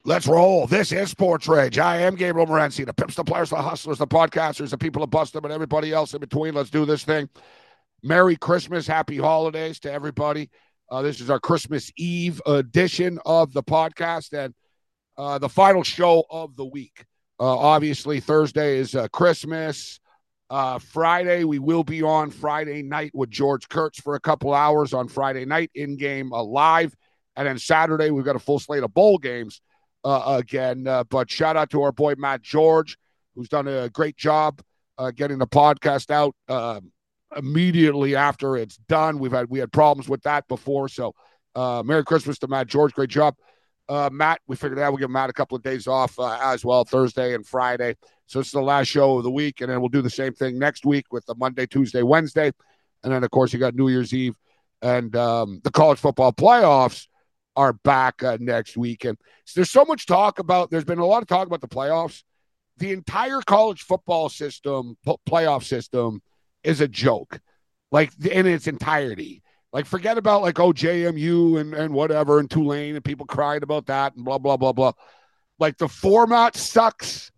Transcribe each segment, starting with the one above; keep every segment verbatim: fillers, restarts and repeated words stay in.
Let's roll. This is Sports Rage. I am Gabriel Morency, the pimps, the players, the hustlers, the podcasters, the people that bust them, and everybody else in between. Let's do this thing. Merry Christmas. Happy holidays to everybody. Uh, this is our Christmas Eve edition of the podcast and uh, the final show of the week. Uh, obviously, Thursday is uh, Christmas. Uh, Friday, we will be on Friday night with George Kurtz for a couple hours on Friday night, in-game uh, live. And then Saturday, we've got a full slate of bowl games. Uh, again, uh, but shout out to our boy Matt George, who's done a great job uh, getting the podcast out uh, immediately after it's done. We've had we had problems with that before, so uh, Merry Christmas to Matt George, great job, uh, Matt. We figured out we'll give Matt a couple of days off uh, as well, Thursday and Friday. So it's the last show of the week, and then we'll do the same thing next week with the Monday, Tuesday, Wednesday, and then of course you got New Year's Eve and um, the college football playoffs are back uh, next week. And so there's so much talk about, there's been a lot of talk about the playoffs. The entire college football system, p- playoff system is a joke, like in its entirety. Like forget about like, oh, J M U and, and whatever and Tulane and people crying about that and blah, blah, blah, blah. Like the format sucks.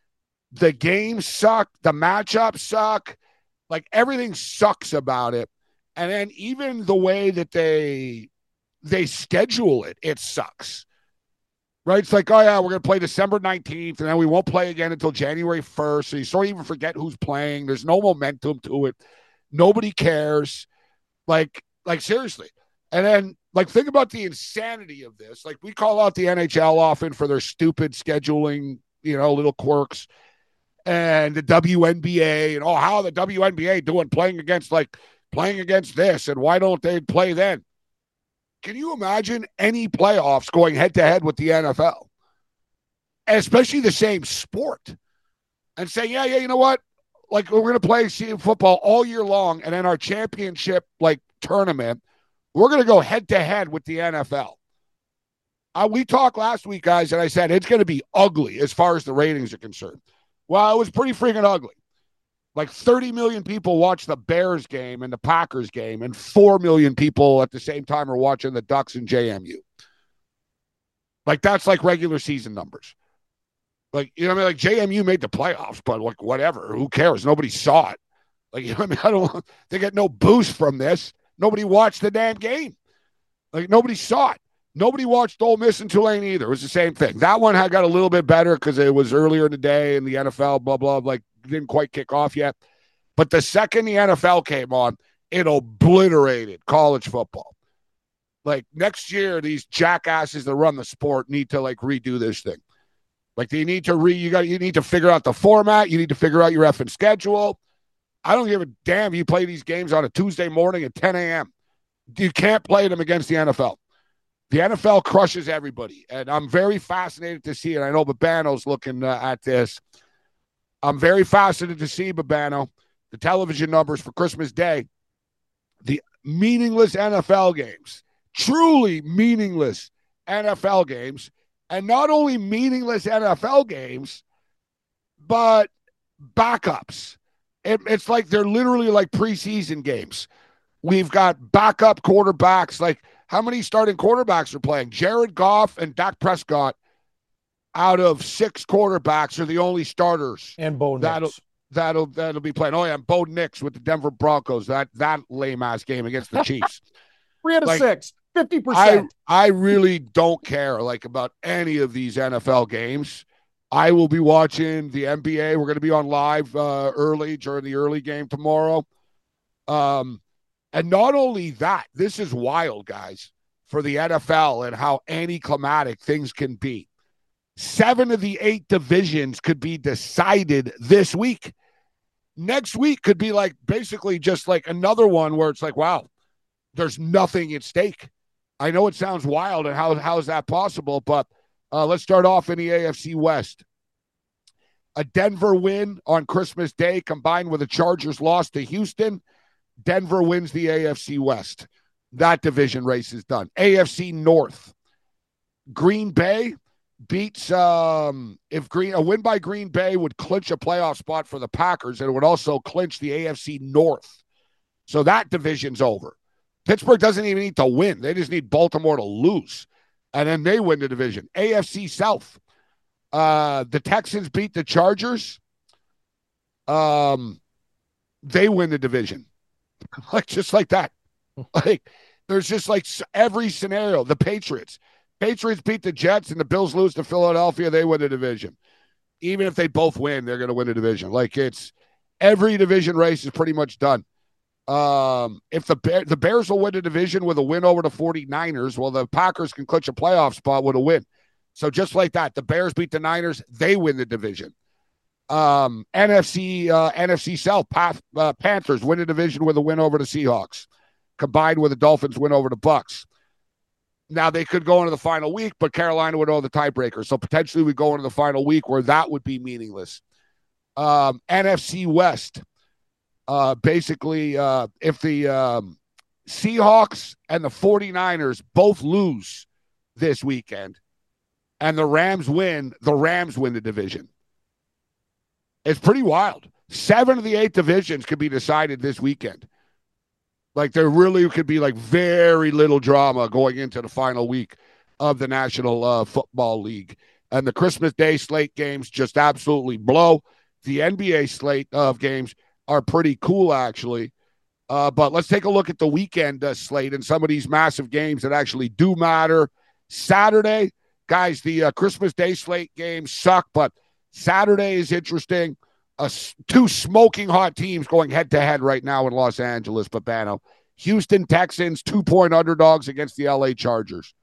The games suck. The matchups suck. Like everything sucks about it. And then even the way that they they schedule it, it sucks. Right? It's like, oh, yeah, we're going to play December nineteenth, and then we won't play again until January first. So you sort of even forget who's playing. There's no momentum to it. Nobody cares. Like, like seriously. And then, like, think about the insanity of this. Like, we call out the N H L often for their stupid scheduling, you know, little quirks. And the W N B A, and, oh, how are the W N B A doing playing against, like, playing against this, and why don't they play then? Can you imagine any playoffs going head-to-head with the N F L? Especially the same sport. And saying, yeah, yeah, you know what? Like, we're going to play football all year long, and then our championship, like, tournament, we're going to go head-to-head with the N F L. Uh, we talked last week, guys, and I said it's going to be ugly as far as the ratings are concerned. Well, it was pretty freaking ugly. Like thirty million people watch the Bears game and the Packers game, and four million people at the same time are watching the Ducks and J M U. Like, that's like regular season numbers. Like, you know what I mean? Like, J M U made the playoffs, but like, whatever. Who cares? Nobody saw it. Like, you know what I mean? I don't, they get no boost from this. Nobody watched the damn game. Like, nobody saw it. Nobody watched Ole Miss and Tulane either. It was the same thing. That one had got a little bit better because it was earlier in the day in the N F L, blah, blah, like, didn't quite kick off yet. But the second the N F L came on, it obliterated college football. Like, next year, these jackasses that run the sport need to, like, redo this thing. Like, they need to re, you got, you need to figure out the format. You need to figure out your effing schedule. I don't give a damn if you play these games on a Tuesday morning at ten a.m. You can't play them against the N F L. The N F L crushes everybody, and I'm very fascinated to see it. I know Babano's looking uh, at this. I'm very fascinated to see, Babano, the television numbers for Christmas Day, the meaningless N F L games, truly meaningless N F L games, and not only meaningless N F L games, but backups. It, it's like they're literally like preseason games. We've got backup quarterbacks. Like, how many starting quarterbacks are playing? Jared Goff and Dak Prescott out of six quarterbacks are the only starters. And Bo that'll, Nix. That'll, that'll be playing. Oh, yeah, and Bo Nix with the Denver Broncos. That that lame-ass game against the Chiefs. Three out of like, six. fifty percent. I, I really don't care, like, about any of these N F L games. I will be watching the N B A. We're going to be on live uh, early during the early game tomorrow. Um, and not only that, this is wild, guys, for the N F L and how anticlimactic things can be. Seven of the eight divisions could be decided this week. Next week could be like basically just like another one where it's like, wow, there's nothing at stake. I know it sounds wild, and how how is that possible? But uh, let's start off in the A F C West. A Denver win on Christmas Day combined with a Chargers loss to Houston. Denver wins the A F C West. That division race is done. A F C North. Green Bay beats um, if Green a win by Green Bay would clinch a playoff spot for the Packers, and it would also clinch the A F C North. So that division's over. Pittsburgh doesn't even need to win. They just need Baltimore to lose. and then they win the division. A F C South. Uh, the Texans beat the Chargers. Um, they win the division. Like, just like that. Like, there's just like every scenario. The Patriots. Patriots beat the Jets and the Bills lose to Philadelphia. They win the division. Even if they both win, they're going to win the division. Like, it's every division race is pretty much done. Um, if the Bear, the Bears will win the division with a win over the 49ers, well, the Packers can clinch a playoff spot with a win. So just like that, the Bears beat the Niners, they win the division. Um, N F C uh, N F C South, Path, uh, Panthers win the division with a win over the Seahawks, combined with the Dolphins win over the Bucks. Now they could go into the final week, but Carolina would know the tiebreaker. So potentially we go into the final week where that would be meaningless. Um, N F C West, uh, basically, uh, if the um, Seahawks and the 49ers both lose this weekend and the Rams win, the Rams win the division. It's pretty wild. Seven of the eight divisions could be decided this weekend. Like, there really could be, like, very little drama going into the final week of the National uh, Football League. And the Christmas Day slate games just absolutely blow. The N B A slate of games are pretty cool, actually. Uh, but let's take a look at the weekend uh, slate and some of these massive games that actually do matter. Saturday, guys, the uh, Christmas Day slate games suck, but Saturday is interesting. Uh, two smoking hot teams going head-to-head right now in Los Angeles, Babano. Houston Texans, two-point underdogs against the L A Chargers.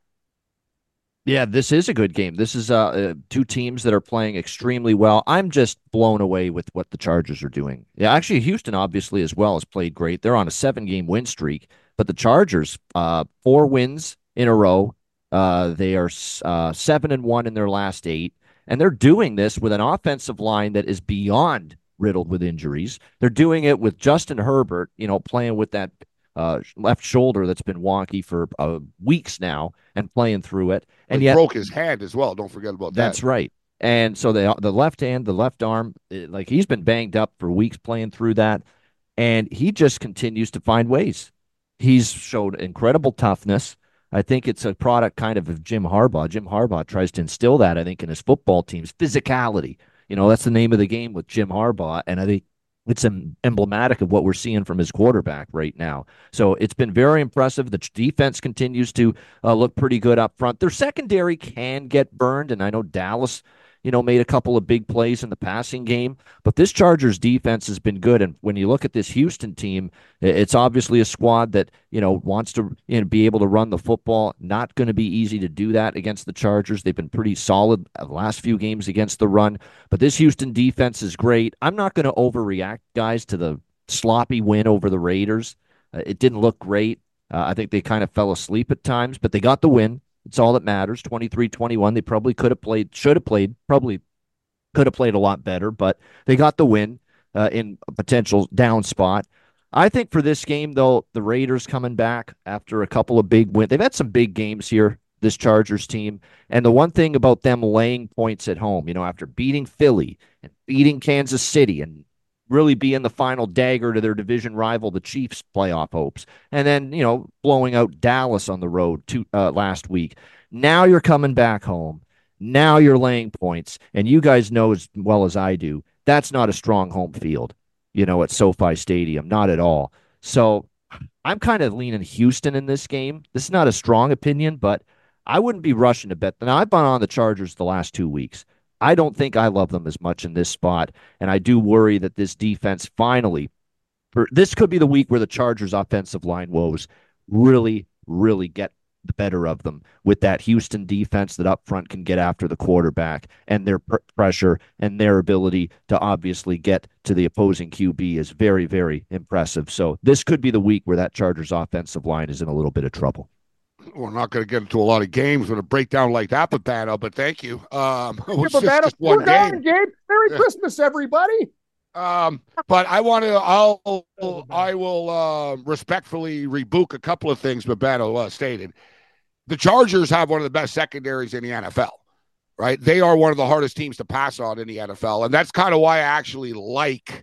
Yeah, this is a good game. This is uh, uh, two teams that are playing extremely well. I'm just blown away with what the Chargers are doing. Yeah, actually, Houston, obviously, as well, has played great. They're on a seven-game win streak, but the Chargers, uh, four wins in a row. Uh, they are uh, seven and one in their last eight. And they're doing this with an offensive line that is beyond riddled with injuries. They're doing it with Justin Herbert, you know, playing with that uh, left shoulder that's been wonky for uh, weeks now and playing through it. And he yet, broke his hand as well. Don't forget about that. That's right. And so the the left hand, the left arm, it, like he's been banged up for weeks playing through that. And he just continues to find ways. He's showed incredible toughness. I think it's a product kind of of Jim Harbaugh. Jim Harbaugh tries to instill that, I think, in his football teams. Physicality. You know, that's the name of the game with Jim Harbaugh. And I think it's emblematic of what we're seeing from his quarterback right now. So it's been very impressive. The defense continues to uh, look pretty good up front. Their secondary can get burned, and I know Dallas, you know, made a couple of big plays in the passing game. But this Chargers defense has been good. And when you look at this Houston team, it's obviously a squad that, you know, wants to you know, be able to run the football. Not going to be easy to do that against the Chargers. They've been pretty solid the last few games against the run. But this Houston defense is great. I'm not going to overreact, guys, to the sloppy win over the Raiders. Uh, it didn't look great. Uh, I think they kind of fell asleep at times, but they got the win. It's all that matters. twenty-three twenty-one. They probably could have played, should have played, probably could have played a lot better, but they got the win uh, in a potential down spot. I think for this game, though, the Raiders coming back after a couple of big wins. They've had some big games here, this Chargers team. And the one thing about them laying points at home, you know, after beating Philly and beating Kansas City and really being the final dagger to their division rival, the Chiefs' playoff hopes, and then, you know, blowing out Dallas on the road to, uh, last week. Now you're coming back home. Now you're laying points, and you guys know as well as I do, that's not a strong home field, you know, at SoFi Stadium, not at all. So I'm kind of leaning Houston in this game. This is not a strong opinion, but I wouldn't be rushing to bet. Now, I've been on the Chargers the last two weeks. I don't think I love them as much in this spot, and I do worry that this defense finally, for, this could be the week where the Chargers' offensive line woes really, really get the better of them with that Houston defense that up front can get after the quarterback, and their pr- pressure and their ability to obviously get to the opposing Q B is very, very impressive. So this could be the week where that Chargers' offensive line is in a little bit of trouble. We're not going to get into a lot of games with a breakdown like that, Babano, but thank you. Um, it was yeah, just, just one We're game. Gone, Gabe. Merry Yeah. Christmas, everybody. Um, but I want to, I'll, I will uh, respectfully rebuke a couple of things Babano uh, stated. The Chargers have one of the best secondaries in the N F L, right? They are one of the hardest teams to pass on in the N F L. And that's kind of why I actually like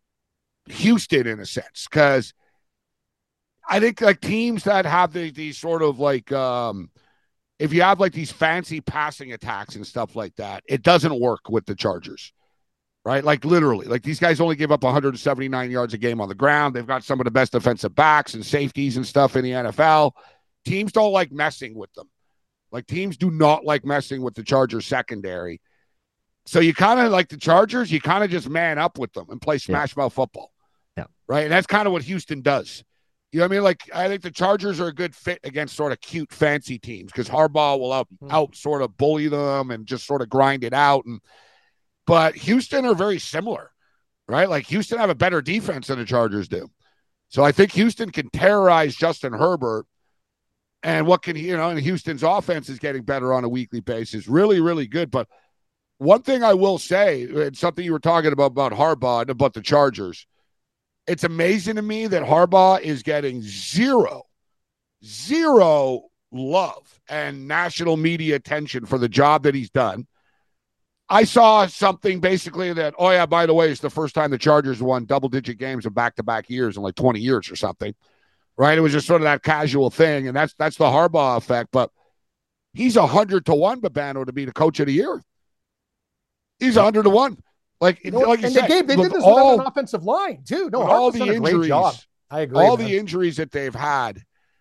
Houston in a sense, because I think like teams that have the, these sort of like um, if you have like these fancy passing attacks and stuff like that, it doesn't work with the Chargers, right? Like literally, like these guys only give up one hundred seventy-nine yards a game on the ground. They've got some of the best defensive backs and safeties and stuff in the N F L. Teams don't like messing with them. Like teams do not like messing with the Chargers secondary. So you kind of like the Chargers, you kind of just man up with them and play smash mouth football. Yeah. Right. And that's kind of what Houston does. You know what I mean? Like, I think the Chargers are a good fit against sort of cute, fancy teams because Harbaugh will out, mm. out sort of bully them and just sort of grind it out. And But Houston are very similar, right? Like, Houston have a better defense than the Chargers do. So I think Houston can terrorize Justin Herbert. And what can, you know, and Houston's offense is getting better on a weekly basis. Really, really good. But one thing I will say, and something you were talking about, about Harbaugh and about the Chargers, it's amazing to me that Harbaugh is getting zero, zero love and national media attention for the job that he's done. I saw something basically that, oh, yeah, by the way, it's the first time the Chargers won double-digit games in back-to-back years in like twenty years or something, right? It was just sort of that casual thing, and that's that's the Harbaugh effect. But he's one hundred to one, Babano, to be the coach of the year. He's one hundred to one. Like, you know, like you and said, they, gave, they did this all, with an offensive line, too. No, all the injuries, I agree. All man. the injuries that they've had,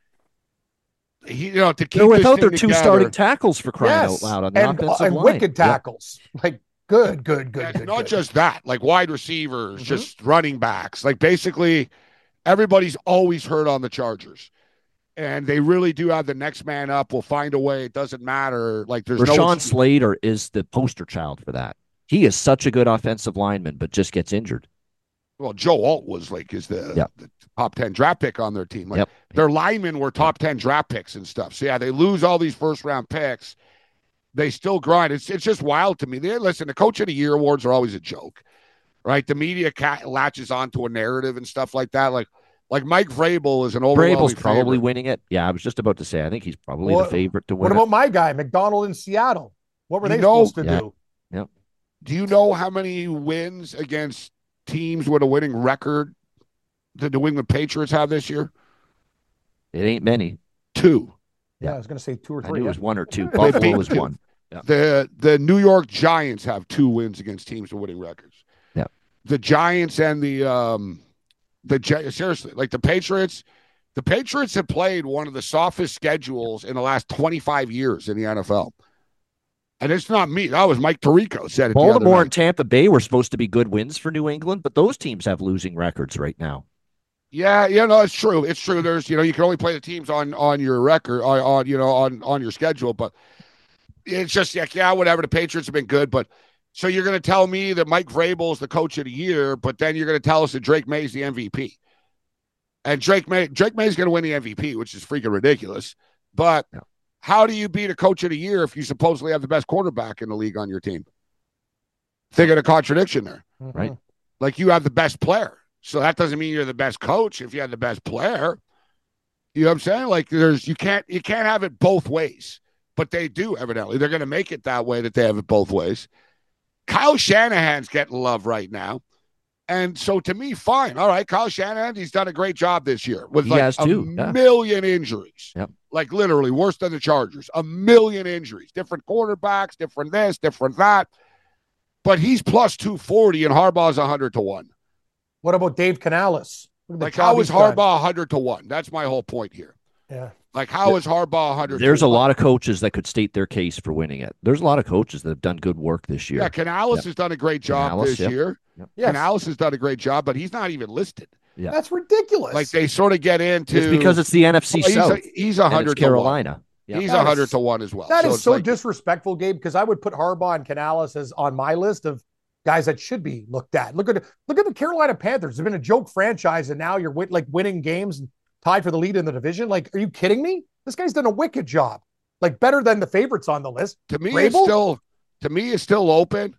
he, you know, to keep They're without their two together, starting tackles for crying yes. out loud on the and, offensive and line. wicked tackles. Yeah. Like, good, good, good, yeah, good. Not good. just that, like wide receivers, Mm-hmm. just running backs. Like, basically, everybody's always hurt on the Chargers. And they really do have the next man up. We'll find a way. It doesn't matter. Like, there's Rashawn no... Slater is the poster child for that. He is such a good offensive lineman, but just gets injured. Well, Joe Alt was like is the, yep. the top ten draft pick on their team. Like yep. Their linemen were top ten draft picks and stuff. So yeah, they lose all these first round picks. They still grind. It's it's just wild to me. They listen. The Coach of the Year awards are always a joke, right? The media cat latches onto a narrative and stuff like that. Like like Mike Vrabel is an overwhelming Vrabel's probably favorite. winning it. Yeah, I was just about to say. I think he's probably well, the favorite to win. What it. about my guy McDonald in Seattle? What were you they know, supposed to yeah. do? Yep. Do you know how many wins against teams with a winning record the New England Patriots have this year? It ain't many. Two. Yeah, yeah I was going to say two or three. I knew yeah. it was one or two. Buffalo was one. Yeah. The the New York Giants have two wins against teams with winning records. Yeah. The Giants and the um the seriously, like the Patriots, the Patriots have played one of the softest schedules in the last twenty-five years in the N F L. And it's not me. That was Mike Tirico said it. Baltimore and Tampa Bay were supposed to be good wins for New England, but those teams have losing records right now. Yeah, yeah, no, it's true. It's true. There's, you know, you can only play the teams on on your record, on, on you know, on on your schedule. But it's just like, yeah, whatever. The Patriots have been good, but so you're going to tell me that Mike Vrabel is the coach of the year, but then you're going to tell us that Drake May is the M V P, and Drake May Drake May is going to win the M V P, which is freaking ridiculous. But yeah. How do you beat a coach of the year if you supposedly have the best quarterback in the league on your team? Think of a contradiction there, mm-hmm. right? Like you have the best player. So that doesn't mean you're the best coach if you have the best player. You know what I'm saying? Like there's you can't you can't have it both ways. But they do, evidently. They're going to make it that way that they have it both ways. Kyle Shanahan's getting love right now. And so to me, fine. All right, Kyle Shanahan, he's done a great job this year with he like has a too. Yeah. million injuries. Yep. Like literally worse than the Chargers. A million injuries. Different quarterbacks, different this, different that. But he's plus two forty and Harbaugh's one hundred to one. What about Dave Canales? Like how is Harbaugh one hundred to one? That's my whole point here. Yeah. Like how is Harbaugh one hundred? There's a lot of coaches that could state their case for winning it. There's a lot of coaches that have done good work this year. Yeah, Canales yep. has done a great job Canales, this yep. year. Yep. Yes. Canales has done a great job, but he's not even listed. Yeah. That's ridiculous. Like they sort of get into it's because it's the N F C well, South. He's a, he's a hundred Carolina. Yep. He's a hundred to one as well. That so is so like, disrespectful, Gabe. Because I would put Harbaugh and Canales as on my list of guys that should be looked at. Look at look at the Carolina Panthers. They've been a joke franchise, and now you're win, like winning games and tied for the lead in the division. Like, are you kidding me? This guy's done a wicked job. Like better than the favorites on the list. To me, Vrabel? it's still to me it's still open.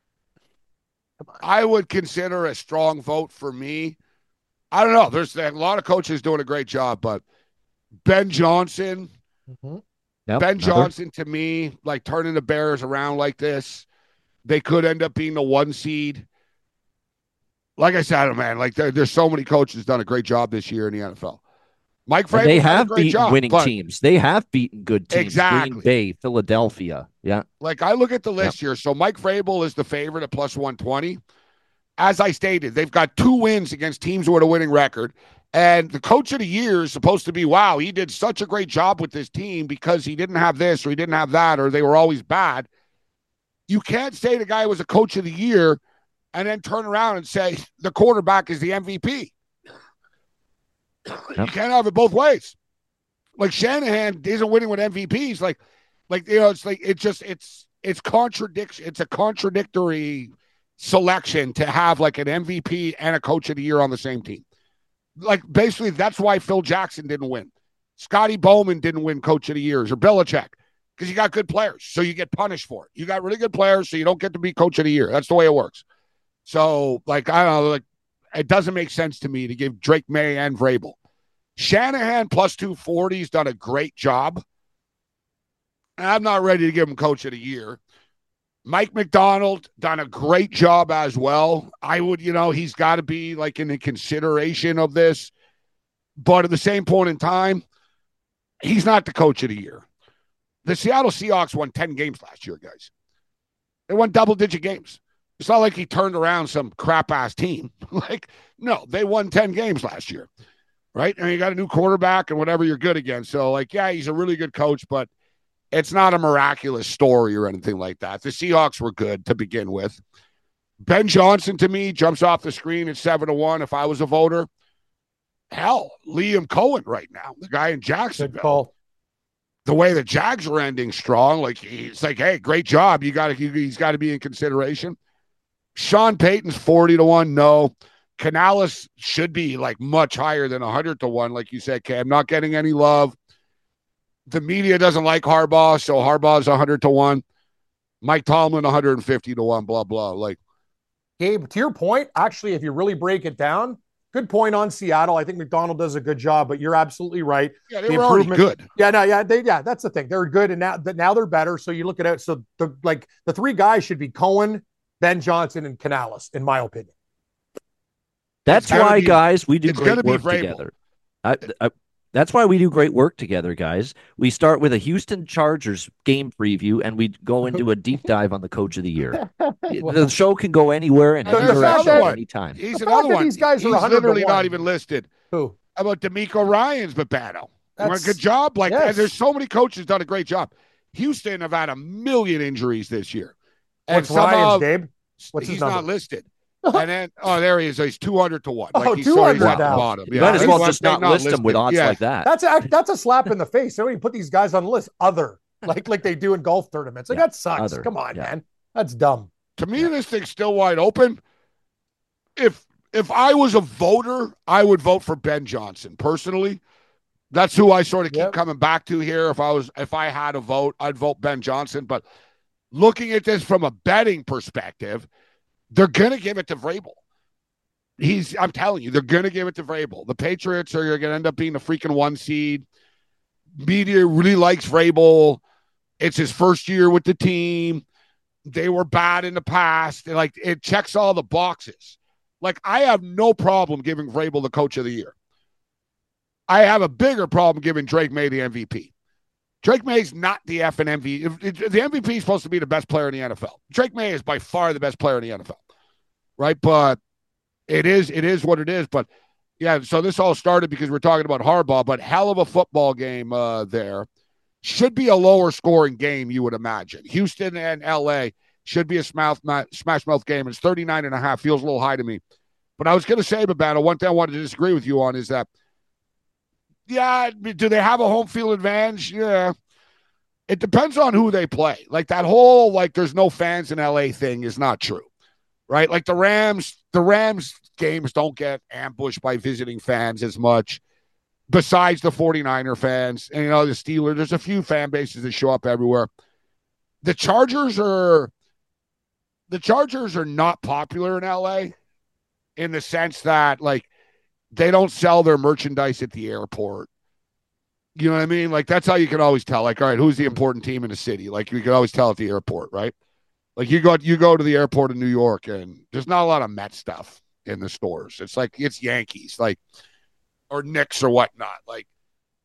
I would consider a strong vote for me. I don't know. There's a lot of coaches doing a great job, but Ben Johnson, mm-hmm. yep, Ben another. Johnson to me, like turning the Bears around like this, they could end up being the one seed. Like I said, man, like there, there's so many coaches done a great job this year in the N F L. Mike Vrabel And they done a have great beaten job, winning but teams. They have beaten good teams. Exactly. Green Bay, Philadelphia. Yeah. like I look at the list here. So Mike Vrabel is the favorite at plus one twenty. As I stated, they've got two wins against teams with a winning record. And the coach of the year is supposed to be, wow, he did such a great job with this team because he didn't have this or he didn't have that or they were always bad. You can't say the guy was a coach of the year and then turn around and say the quarterback is the M V P. Yep. You can't have it both ways. Like Shanahan isn't winning with M V Ps. Like, like you know, it's like it's just it's it's contradiction. It's a contradictory selection to have like an M V P and a coach of the year on the same team. Like basically, that's why Phil Jackson didn't win. Scotty Bowman didn't win coach of the years or Belichick because you got good players, so you get punished for it. You got really good players, so you don't get to be coach of the year. That's the way it works. So, like I don't know, like it doesn't make sense to me to give Drake May and Vrabel. Shanahan plus two forty has done a great job. I'm not ready to give him coach of the year. Mike McDonald done a great job as well. I would, you know, he's got to be like in the consideration of this. But at the same point in time, he's not the coach of the year. The Seattle Seahawks won ten games last year, guys. They won double-digit games. It's not like he turned around some crap-ass team. Like, no, they won ten games last year, right? And you got a new quarterback and whatever you're good against. So, like, yeah, he's a really good coach, but it's not a miraculous story or anything like that. The Seahawks were good to begin with. Ben Johnson, to me, jumps off the screen at seven to one if I was a voter. Hell, Liam Cohen right now, the guy in Jacksonville. The way the Jags are ending strong, like he's like, hey, great job. You got to, he's got to be in consideration. Sean Payton's forty to one. No. Canales should be like much higher than one hundred to one, like you said, Cam. Not getting any love. The media doesn't like Harbaugh, so Harbaugh's one hundred to one. Mike Tomlin one hundred fifty to one, blah, blah. Like, Gabe, to your point, actually, if you really break it down, good point on Seattle. I think McDonald does a good job, but you're absolutely right. Yeah, they the were already good. Yeah, no, yeah, they, yeah, that's the thing. They're good, and now, now they're better. So you look at it. So the like the three guys should be Cohen, Ben Johnson, and Canales, in my opinion. That's why, be, guys, we do great work Vrabel. together. I, I, that's why we do great work together, guys. We start with a Houston Chargers game preview, and we go into a deep dive on the coach of the year. well, the show can go anywhere and any direction at any time. He's another one. These guys He's are literally not even listed. Who? How about D'Amico Ryans, Babano? A good job. Like, yes. There's so many coaches done a great job. Houston have had a million injuries this year. And What's Ryans, Gabe? What's he's his not listed. And then, oh, there he is. He's two hundred to one. Like oh, he's two hundred at the now. bottom. You yeah. might as well just not, not list them with odds yeah. like that. That's a, that's a slap in the face. Somebody put these guys on the list. Other, like like they do in golf tournaments. Like, yeah. that sucks. Other. Come on, yeah. man. That's dumb. To me, yeah. this thing's still wide open. If if I was a voter, I would vote for Ben Johnson, personally. That's who I sort of keep yep. coming back to here. If I was, if I had a vote, I'd vote Ben Johnson. But looking at this from a betting perspective, they're going to give it to Vrabel. He's, I'm telling you, they're going to give it to Vrabel. The Patriots are going to end up being the freaking one seed. Media really likes Vrabel. It's his first year with the team. They were bad in the past. Like, it checks all the boxes. Like, I have no problem giving Vrabel the coach of the year. I have a bigger problem giving Drake May the M V P. Drake May's not the effing M V P. The M V P is supposed to be the best player in the N F L. Drake May is by far the best player in the N F L. Right? But it is it is what it is. But, yeah, so this all started because we're talking about Harbaugh, but hell of a football game uh, there. Should be a lower scoring game, you would imagine. Houston and L A should be a smash mouth game. It's thirty-nine and a half. Feels a little high to me. But I was going to say, Babano, one thing I wanted to disagree with you on is that, yeah, do they have a home field advantage? Yeah. It depends on who they play. Like that whole, like, there's no fans in L A thing is not true, right? Like the Rams, the Rams games don't get ambushed by visiting fans as much, besides the 49er fans. And, you know, the Steelers, there's a few fan bases that show up everywhere. The Chargers are, the Chargers are not popular in L A in the sense that, like, they don't sell their merchandise at the airport. You know what I mean? Like, that's how you can always tell. Like, all right, who's the important team in the city? Like, you can always tell at the airport, right? Like, you go you go to the airport in New York, and there's not a lot of Met stuff in the stores. It's like, it's Yankees, like, or Knicks or whatnot. Like,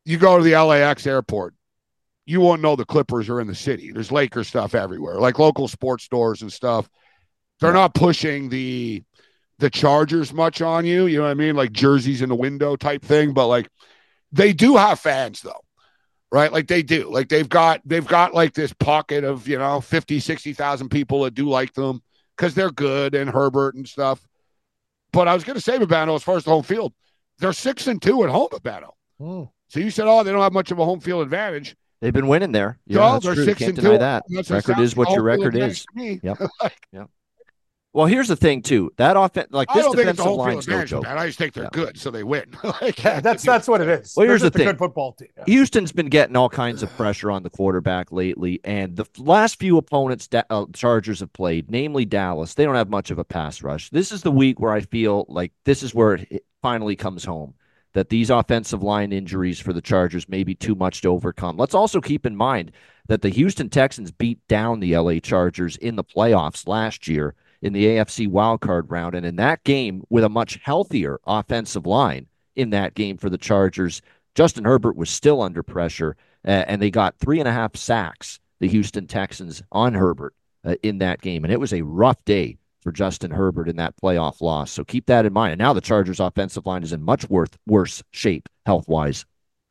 you go to the L A X airport, you won't know the Clippers are in the city. There's Lakers stuff everywhere, like local sports stores and stuff. They're yeah. not pushing the the Chargers much on you. You know what I mean? Like jerseys in the window type thing. But like they do have fans though, right? Like they do. Like they've got they've got like this pocket of, you know, fifty, sixty thousand people that do like them because they're good and Herbert and stuff. But I was going to say, Babano, as far as the home field, they're six and two at home, Babano. Mm. So you said, oh, they don't have much of a home field advantage. They've been winning there. Yeah, no, that's they're true. six Can't and deny two. that. That's record is what your record is. Yep. like, yep. Well, here's the thing too. That offense, like this defensive line's no joke. I just think they're yeah. good, so they win. like, yeah, that's that's what it is. Well, here's they're the thing. A good football team. Yeah. Houston's been getting all kinds of pressure on the quarterback lately, and the last few opponents da- uh, Chargers have played, namely Dallas, they don't have much of a pass rush. This is the week where I feel like this is where it finally comes home, that these offensive line injuries for the Chargers may be too much to overcome. Let's also keep in mind that the Houston Texans beat down the L A Chargers in the playoffs last year in the A F C wildcard round. And in that game, with a much healthier offensive line in that game for the Chargers, Justin Herbert was still under pressure, uh, and they got three and a half sacks, the Houston Texans, on Herbert uh, in that game. And it was a rough day for Justin Herbert in that playoff loss. So keep that in mind. And now the Chargers' offensive line is in much worth, worse shape health-wise.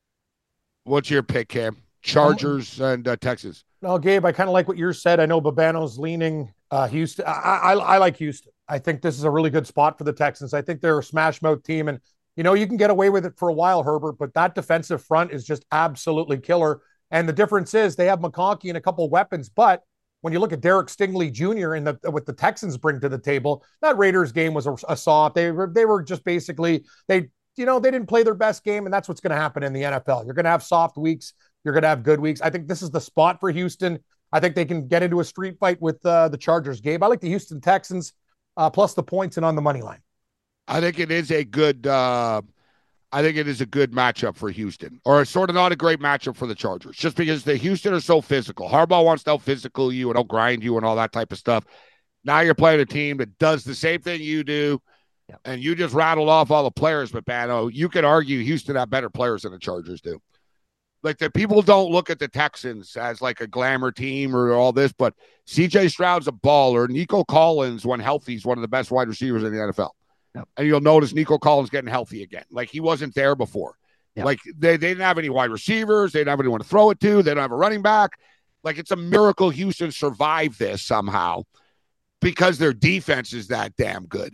What's your pick, Cam? Chargers and uh, Texas. No, Gabe, I kind of like what you said. I know Babano's leaning uh, Houston. I, I, I like Houston. I think this is a really good spot for the Texans. I think they're a smash mouth team. And, you know, you can get away with it for a while, Herbert, but that defensive front is just absolutely killer. And the difference is they have McConkey and a couple of weapons. But when you look at Derek Stingley Junior and the, what the Texans bring to the table, that Raiders game was a, a soft. They were, they were just basically, they, you know, they didn't play their best game. And that's what's going to happen in the N F L. You're going to have soft weeks. You're going to have good weeks. I think this is the spot for Houston. I think they can get into a street fight with uh, the Chargers, Gabe. I like the Houston Texans uh, plus the points and on the money line. I think it is a good uh, I think it is a good matchup for Houston, or sort of not a great matchup for the Chargers, just because the Houston are so physical. Harbaugh wants to out-physical you and out-grind you and all that type of stuff. Now you're playing a team that does the same thing you do, yep. and you just rattled off all the players, but Bano, you could argue Houston have better players than the Chargers do. Like, the people don't look at the Texans as like a glamour team or all this, but C J Stroud's a baller. Nico Collins, when healthy, is one of the best wide receivers in the N F L. Yep. And you'll notice Nico Collins getting healthy again. Like, he wasn't there before. Yep. Like, they, they didn't have any wide receivers. They didn't have anyone to throw it to. They don't have a running back. Like, it's a miracle Houston survived this somehow because their defense is that damn good.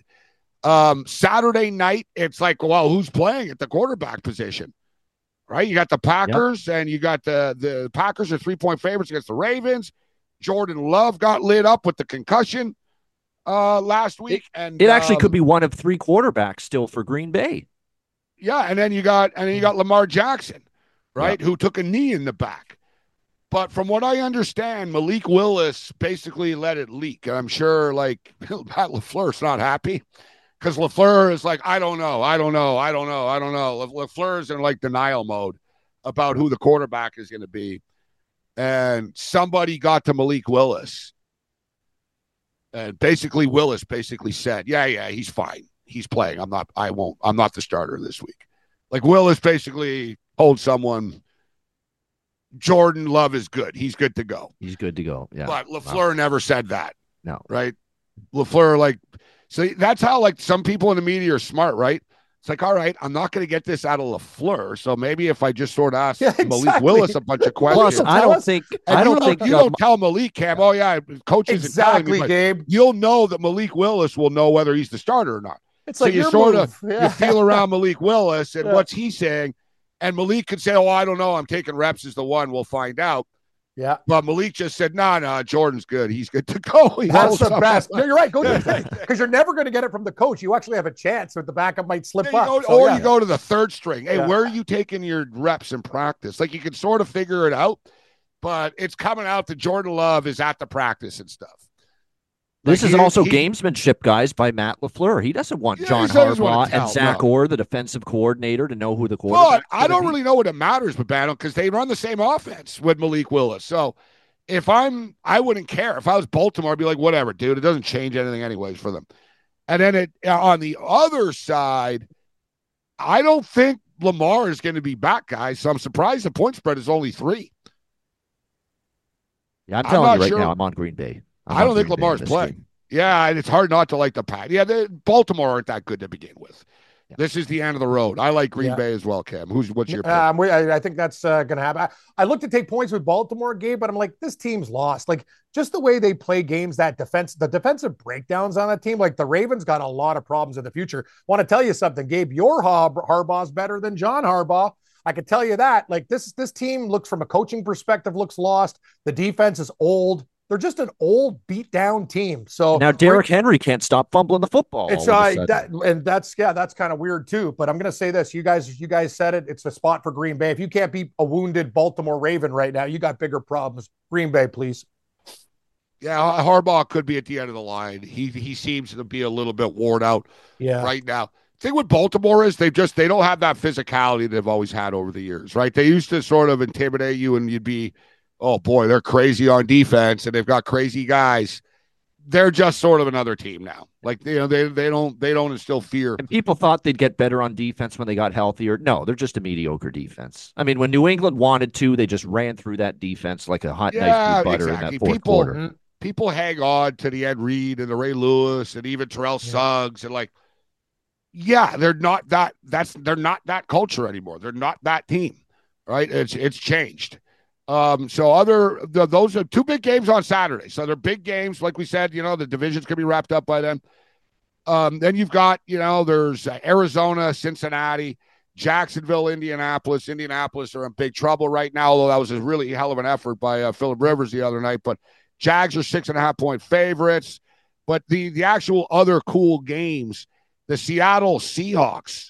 Um, Saturday night, it's like, well, who's playing at the quarterback position? Right? You got the Packers, yep. and you got the, the Packers are three-point favorites against the Ravens. Jordan Love got lit up with the concussion uh, last week. It, and it actually um, could be one of three quarterbacks still for Green Bay. Yeah, and then you got and then you got Lamar Jackson, right, yep. who took a knee in the back. But from what I understand, Malik Willis basically let it leak. And I'm sure, like, Matt LaFleur's not happy. Because LaFleur is like, I don't know, I don't know, I don't know, I don't know. LaFleur's in like denial mode about who the quarterback is going to be. And somebody got to Malik Willis. And basically Willis basically said, yeah, yeah, he's fine. He's playing. I'm not, I won't, I'm not the starter this week. Like, Willis basically told someone, Jordan Love is good. He's good to go. He's good to go. Yeah. But LaFleur wow. never said that. No. Right? LaFleur, like, so that's how, like, some people in the media are smart, right? It's like, all right, I'm not going to get this out of LaFleur, so maybe if I just sort of ask yeah, exactly. Malik Willis a bunch of questions. Plus, I don't think I don't, don't think you uh, don't tell Malik, Cam. Oh yeah, coaches exactly, me, Gabe. You'll know that Malik Willis will know whether he's the starter or not. It's so like you your sort move. of yeah. you feel around Malik Willis and yeah. what's he saying, and Malik could say, "Oh, I don't know. I'm taking reps as the one. We'll find out." Yeah. But Malik just said, no, nah, no, nah, Jordan's good. He's good to go. He That's the best. No, you're right. Go do it. Because you're never going to get it from the coach. You actually have a chance that the backup might slip yeah, up. Go, so, or yeah. you go to the third string. Hey, yeah. where are you taking your reps in practice? Like, you can sort of figure it out, but it's coming out that Jordan Love is at the practice and stuff. This like is he, also he, gamesmanship, guys, by Matt LaFleur. He doesn't want yeah, John Harbaugh and Zach no. Orr, the defensive coordinator, to know who the quarterback is. But I don't be. really know what it matters with Battle because they run the same offense with Malik Willis. So if I'm, I wouldn't care. If I was Baltimore, I'd be like, whatever, dude. It doesn't change anything anyways for them. And then it on the other side, I don't think Lamar is going to be back, guys. So I'm surprised the point spread is only three. Yeah, I'm telling I'm you right sure. now, I'm on Green Bay. I'm I don't think Green Lamar's playing. Game. Yeah, and it's hard not to like the Pat. Yeah, they, Baltimore aren't that good to begin with. Yeah. This is the end of the road. I like Green yeah. Bay as well, Cam. Who's what's your pick? Um, I, I think that's uh, going to happen. I, I looked to take points with Baltimore, Gabe, but I'm like, this team's lost. Like, just the way they play games, that defense, the defensive breakdowns on that team, like the Ravens got a lot of problems in the future. Want to tell you something, Gabe, your Har- Harbaugh's better than John Harbaugh. I could tell you that. Like, this, this team looks, from a coaching perspective, looks lost. The defense is old. They're just an old, beat down team. So and now Derrick Henry can't stop fumbling the football. It's uh, that, and that's yeah, that's kind of weird too. But I'm going to say this: you guys, you guys said it. It's a spot for Green Bay. If you can't beat a wounded Baltimore Raven right now, you got bigger problems. Green Bay, please. Yeah, Harbaugh could be at the end of the line. He he seems to be a little bit worn out. Yeah. Right now. The thing with Baltimore is they just they don't have that physicality they've always had over the years. Right? They used to sort of intimidate you, and you'd be, oh boy, they're crazy on defense and they've got crazy guys. They're just sort of another team now. Like, you know, they they don't they don't instill fear. And people thought they'd get better on defense when they got healthier. No, they're just a mediocre defense. I mean, when New England wanted to, they just ran through that defense like a hot yeah, knife through butter exactly. in that fourth people, quarter. People hang on to the Ed Reed and the Ray Lewis and even Terrell yeah. Suggs and like, yeah, they're not that. That's they're not that culture anymore. They're not that team, right? It's it's changed. Um, so other the, those are two big games on Saturday. So they're big games, like we said. You know, the divisions can be wrapped up by then. Um, then you've got, you know, there's uh, Arizona, Cincinnati, Jacksonville, Indianapolis. Indianapolis are in big trouble right now, although that was a really hell of an effort by uh, Phillip Rivers the other night. But Jags are six and a half point favorites. But the the actual other cool games, the Seattle Seahawks.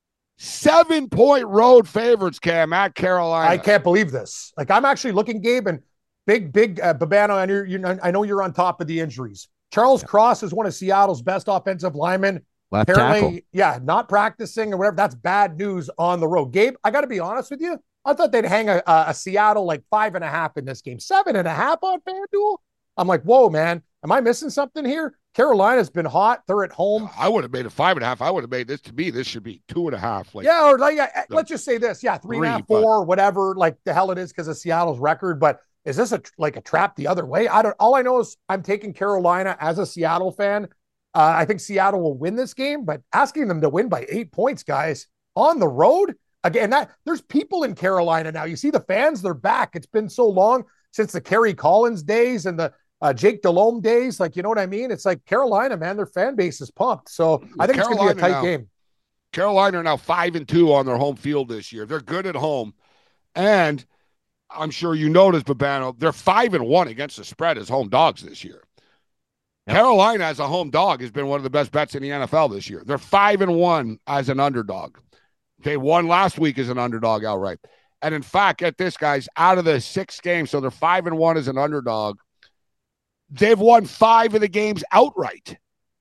Seven-point road favorites, Cam, at Carolina. I can't believe this. Like, I'm actually looking, Gabe, and big, big uh, Babano, and you're, you I know you're on top of the injuries. Charles yeah. Cross is one of Seattle's best offensive linemen. Left Apparently, tackle. yeah, not practicing or whatever. That's bad news on the road. Gabe, I got to be honest with you. I thought they'd hang a, a Seattle like five and a half in this game. Seven and a half on FanDuel? I'm like, whoa, man. Am I missing something here? Carolina's been hot. They're at home. I would have made it five and a half. I would have made this to me. This should be two and a half. Like, yeah, or like, yeah, let's just say this. Yeah, three, three and a half, four, but, whatever. Like the hell it is because of Seattle's record. But is this a like a trap the other way? I don't. All I know is I'm taking Carolina as a Seattle fan. Uh, I think Seattle will win this game, but asking them to win by eight points, guys, on the road again. That there's people in Carolina now. You see the fans; they're back. It's been so long since the Kerry Collins days and the Uh, Jake Delhomme days, like, you know what I mean? It's like Carolina, man, their fan base is pumped. So I think Carolina, it's going to be a tight now, game. Carolina are now five and two on their home field this year. They're good at home. And I'm sure you noticed, Babano, they're five and one against the spread as home dogs this year. Yep. Carolina as a home dog has been one of the best bets in the N F L this year. They're five and one as an underdog. They won last week as an underdog outright. And in fact, get this, guys, out of the six games, so they're five and one as an underdog. They've won five of the games outright.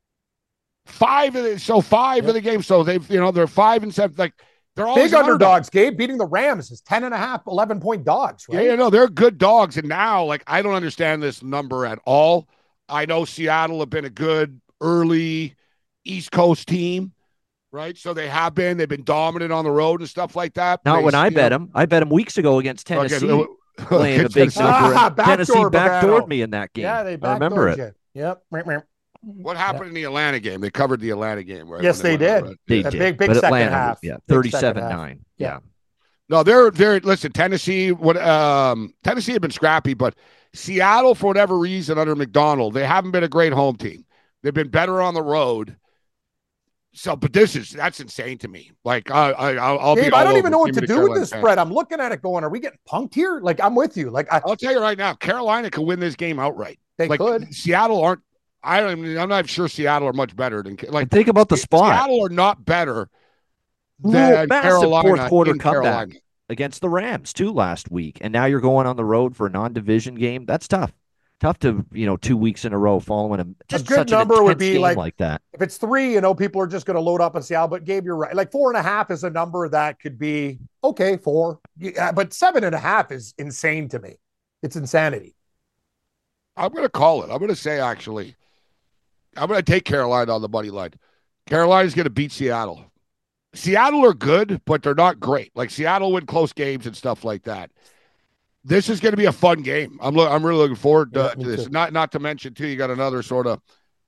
Five of the so five yep. of the games. So they've, you know, they're five and seven. Like they're all big underdogs. Gabe beating the Rams is ten and a half, eleven point dogs. Right? Yeah, you know, they're good dogs. And now, like, I don't understand this number at all. I know Seattle have been a good early East Coast team, right? So they have been. They've been dominant on the road and stuff like that. Not they, when I bet know, them. I bet them weeks ago against Tennessee. Okay. Playing a big number. Ah, Tennessee backdoored me in that game. Yeah, they I remember it. You. Yep. What happened yep. in the Atlanta game? They covered the Atlanta game, right? Yes, they, they did. They yeah. did. Big, big but second Atlanta, half. Yeah, thirty-seven nine. Yeah. yeah. No, they're they're listen. Tennessee, what um, Tennessee have been scrappy, but Seattle, for whatever reason, under McDonald, they haven't been a great home team. They've been better on the road. So, but this is that's insane to me. Like, I, I, I'll Gabe, be. I don't even know what to do Carolina with this spread. I'm looking at it, going, "Are we getting punked here?" Like, I'm with you. Like, I, I'll tell you right now, Carolina could win this game outright. They like, could. Seattle aren't. I don't. I'm not sure Seattle are much better than like. And think about the spot. Seattle are not better than massive Carolina fourth quarter comeback Carolina. Against the Rams too last week, and now you're going on the road for a non-division game. That's tough. Tough to, you know, two weeks in a row following a just a good such number an would be like, like that. If it's three, you know, people are just going to load up on Seattle. But Gabe, you're right. Like four and a half is a number that could be okay. Four, yeah, but seven and a half is insane to me. It's insanity. I'm going to call it. I'm going to say actually, I'm going to take Carolina on the money line. Carolina's going to beat Seattle. Seattle are good, but they're not great. Like Seattle win close games and stuff like that. This is going to be a fun game. I'm lo- I'm really looking forward to, Yeah, to me this. too. Not not to mention too, you got another sort of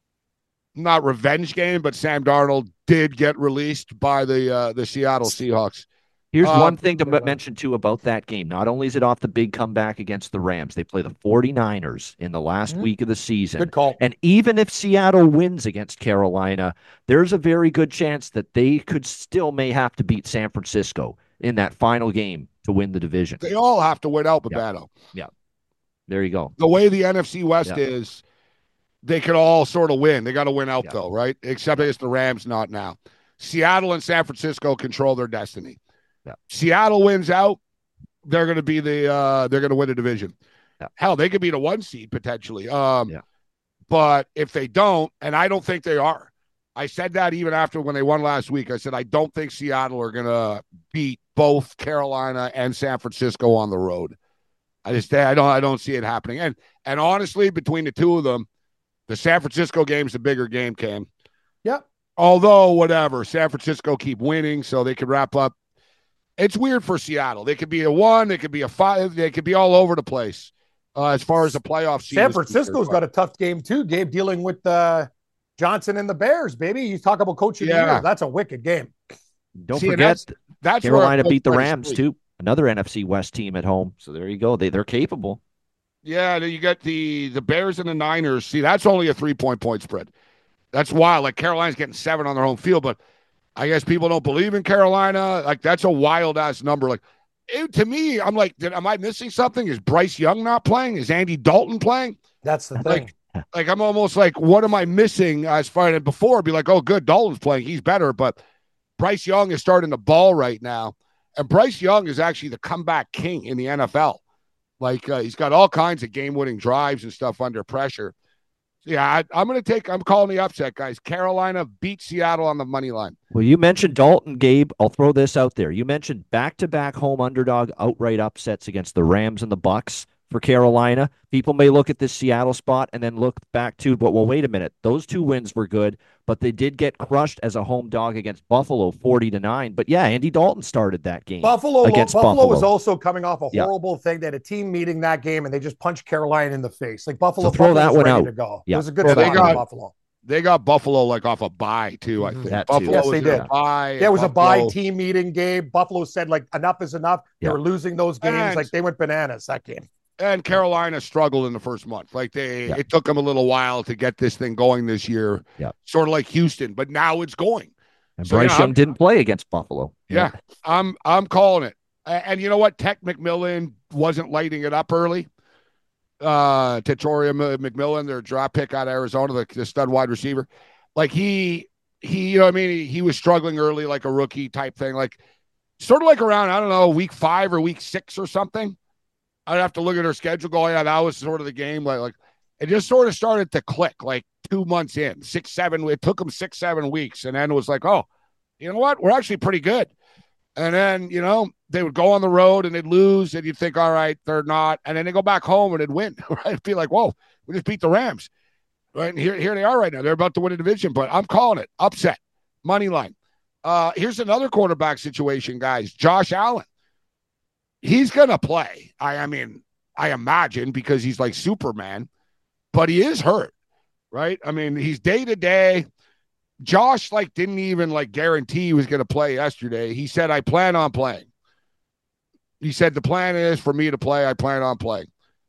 not revenge game, but Sam Darnold did get released by the uh, the Seattle Seahawks. Here's Um, one thing to good m- one. mention, too, about that game. Not only is it off the big comeback against the Rams, they play the 49ers in the last Mhm. week of the season. Good call. And even if Seattle wins against Carolina, there's a very good chance that they could still may have to beat San Francisco in that final game to win the division. They all have to win out, Yeah. Babano. Yeah. There you go. The way the N F C West Yeah. is, they could all sort of win. They got to win out, Yeah. though, right? Except against the Rams, not now. Seattle and San Francisco control their destiny. Yeah. Seattle wins out, they're going to be the uh, they're going to win the division. Yeah. Hell, they could be the one seed potentially. Um, Yeah. But if they don't, and I don't think they are, I said that even after when they won last week. I said I don't think Seattle are going to beat both Carolina and San Francisco on the road. I just I don't I don't see it happening. And and honestly, between the two of them, the San Francisco game's the bigger game, Cam. Yep. Although whatever, San Francisco keep winning, so they could wrap up. It's weird for Seattle. They could be a one, they could be a five, they could be all over the place uh, as far as the playoff seed. San Francisco's got a tough game too, Gabe, dealing with uh, Johnson and the Bears, baby. You talk about coaching Yeah. the year. That's a wicked game. Don't See, and forget, that's- That's Carolina where beat the plays Rams, three. too. Another N F C West team at home. So there you go. They, they're capable. Yeah, then you got the the Bears and the Niners. See, that's only a three point point spread. That's wild. Like Carolina's getting seven on their home field, but I guess people don't believe in Carolina. Like that's a wild ass number. Like it, to me, I'm like, did, am I missing something? Is Bryce Young not playing? Is Andy Dalton playing? That's the thing. Like, like I'm almost like, what am I missing? As far as before, I'd be like, oh, good, Dalton's playing. He's better, but Bryce Young is starting the ball right now, and Bryce Young is actually the comeback king in the N F L. Like uh, he's got all kinds of game-winning drives and stuff under pressure. Yeah, I, I'm going to take. I'm calling the upset, guys. Carolina beat Seattle on the money line. Well, you mentioned Dalton, Gabe. I'll throw this out there. You mentioned back-to-back home underdog outright upsets against the Rams and the Bucks for Carolina. People may look at this Seattle spot and then look back to, but well, wait a minute. Those two wins were good, but they did get crushed as a home dog against Buffalo, forty to nine. But yeah, Andy Dalton started that game. Buffalo, against Buffalo, Buffalo. was also coming off a Yeah. horrible thing. They had a team meeting that game, and they just punched Carolina in the face. Like Buffalo, So throw Buffalo that was one ready out. to go. Yeah. It was a good Yeah, they spot got- in Buffalo. They got Buffalo like off a bye too. I Mhm. think That Buffalo too. Yes, was they in did. a bye. Yeah, it was a Buffalo- bye team meeting game. Buffalo said like enough is enough. They Yeah. were losing those games. And- like they went bananas that game. And Carolina struggled in the first month. Like they, Yeah. it took them a little while to get this thing going this year. Yeah. Sort of like Houston, but now it's going. And So, Bryce yeah, Young I'm- didn't play against Buffalo. Yeah, I'm I'm calling it. A- And you know what? Tech McMillan wasn't lighting it up early. Uh, Tatoria M- McMillan, their draft pick out of Arizona, the, the stud wide receiver. Like he, he, you know what I mean? He, he was struggling early, like a rookie type thing. Like sort of like around, I don't know, week five or week six or something. I'd have to look at her schedule. Go, yeah, that was sort of the game. Like, like it just sort of started to click. Like two months in, six, seven. It took them six, seven weeks, and then it was like, oh, you know what? We're actually pretty good. And then, you know, they would go on the road and they'd lose, and you'd think, all right, they're not. And then they go back home and they'd win, right? It'd be like, whoa, we just beat the Rams, right? And here, here they are right now. They're about to win a division, but I'm calling it upset, money line. Uh, here's another quarterback situation, guys. Josh Allen. He's going to play. I, I mean, I imagine because he's like Superman, but he is hurt, right? I mean, he's day to day. Josh like didn't even like guarantee he was going to play yesterday. He said, I plan on playing. He said, the plan is for me to play. I plan on playing.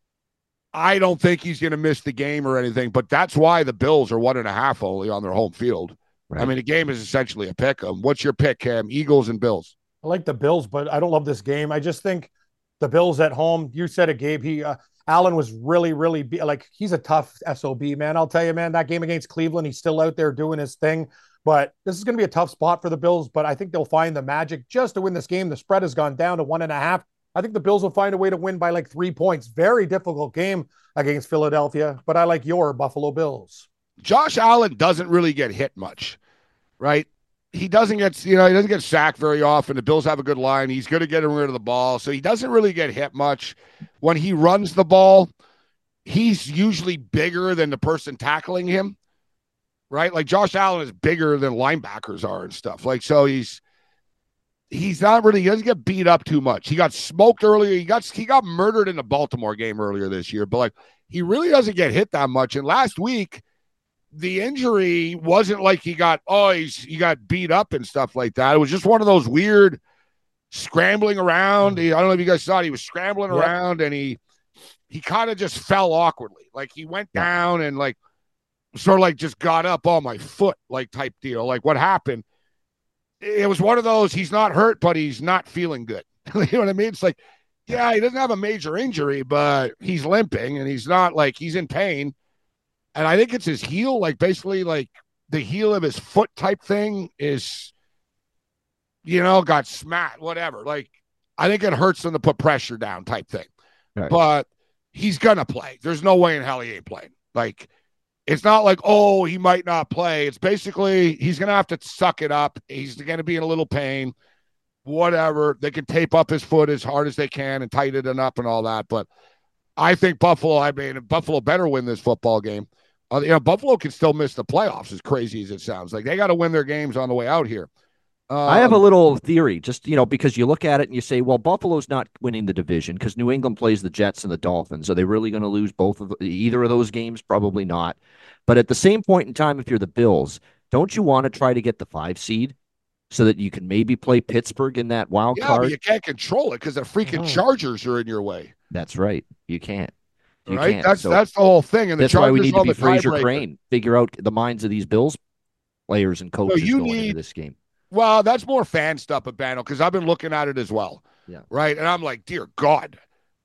I don't think he's going to miss the game or anything, but that's why the Bills are one and a half only on their home field. Right. I mean, the game is essentially a pick 'em. What's your pick, Cam? Eagles and Bills. I like the Bills, but I don't love this game. I just think the Bills at home. You said it, Gabe. He uh, Allen was really, really be, like he's a tough S O B, man. I'll tell you, man. That game against Cleveland, he's still out there doing his thing. But this is going to be a tough spot for the Bills. But I think they'll find the magic just to win this game. The spread has gone down to one and a half. I think the Bills will find a way to win by like three points. Very difficult game against Philadelphia, but I like your Buffalo Bills. Josh Allen doesn't really get hit much, right? He doesn't get, you know, he doesn't get sacked very often. The Bills have a good line. He's good at getting rid of the ball. So he doesn't really get hit much. When he runs the ball, he's usually bigger than the person tackling him, right? Like Josh Allen is bigger than linebackers are and stuff. Like, so he's, he's not really, he doesn't get beat up too much. He got smoked earlier. He got he got murdered in the Baltimore game earlier this year, but like he really doesn't get hit that much. And last week, the injury wasn't like he got, oh, he's, he got beat up and stuff like that. It was just one of those weird scrambling around. He, I don't know if you guys saw it. He was scrambling yep. around and he, he kind of just fell awkwardly. Like he went yep. down and like, sort of like just got up on my foot, like type deal. Like what happened? It was one of those, he's not hurt, but he's not feeling good. You know what I mean? It's like, yeah, he doesn't have a major injury, but he's limping and he's not like, he's in pain. And I think it's his heel, like basically like the heel of his foot type thing is, you know, got smacked, whatever. Like, I think it hurts him to put pressure down type thing. Right. But he's going to play. There's no way in hell he ain't playing. Like, it's not like, oh, he might not play. It's basically he's going to have to suck it up. He's going to be in a little pain, whatever. They can tape up his foot as hard as they can and tighten it up and all that. But I think Buffalo, I mean, Buffalo better win this football game. Uh, you know, Buffalo can still miss the playoffs, as crazy as it sounds. Like, they got to win their games on the way out here. Um, I have a little theory, just, you know, because you look at it and you say, well, Buffalo's not winning the division because New England plays the Jets and the Dolphins. Are they really going to lose both of either of those games? Probably not. But at the same point in time, if you're the Bills, don't you want to try to get the five seed so that you can maybe play Pittsburgh in that wild yeah, card? But you can't control it because the freaking oh. Chargers are in your way. That's right. You can't. You right? Can't. That's so that's the whole thing. And the that's Chargers why we need to be Fraser tiebreaker. Crane, figure out the minds of these Bills players and coaches so you going need, into this game. Well, that's more fan stuff at Bano because I've been looking at it as well. Yeah. Right. And I'm like, dear God,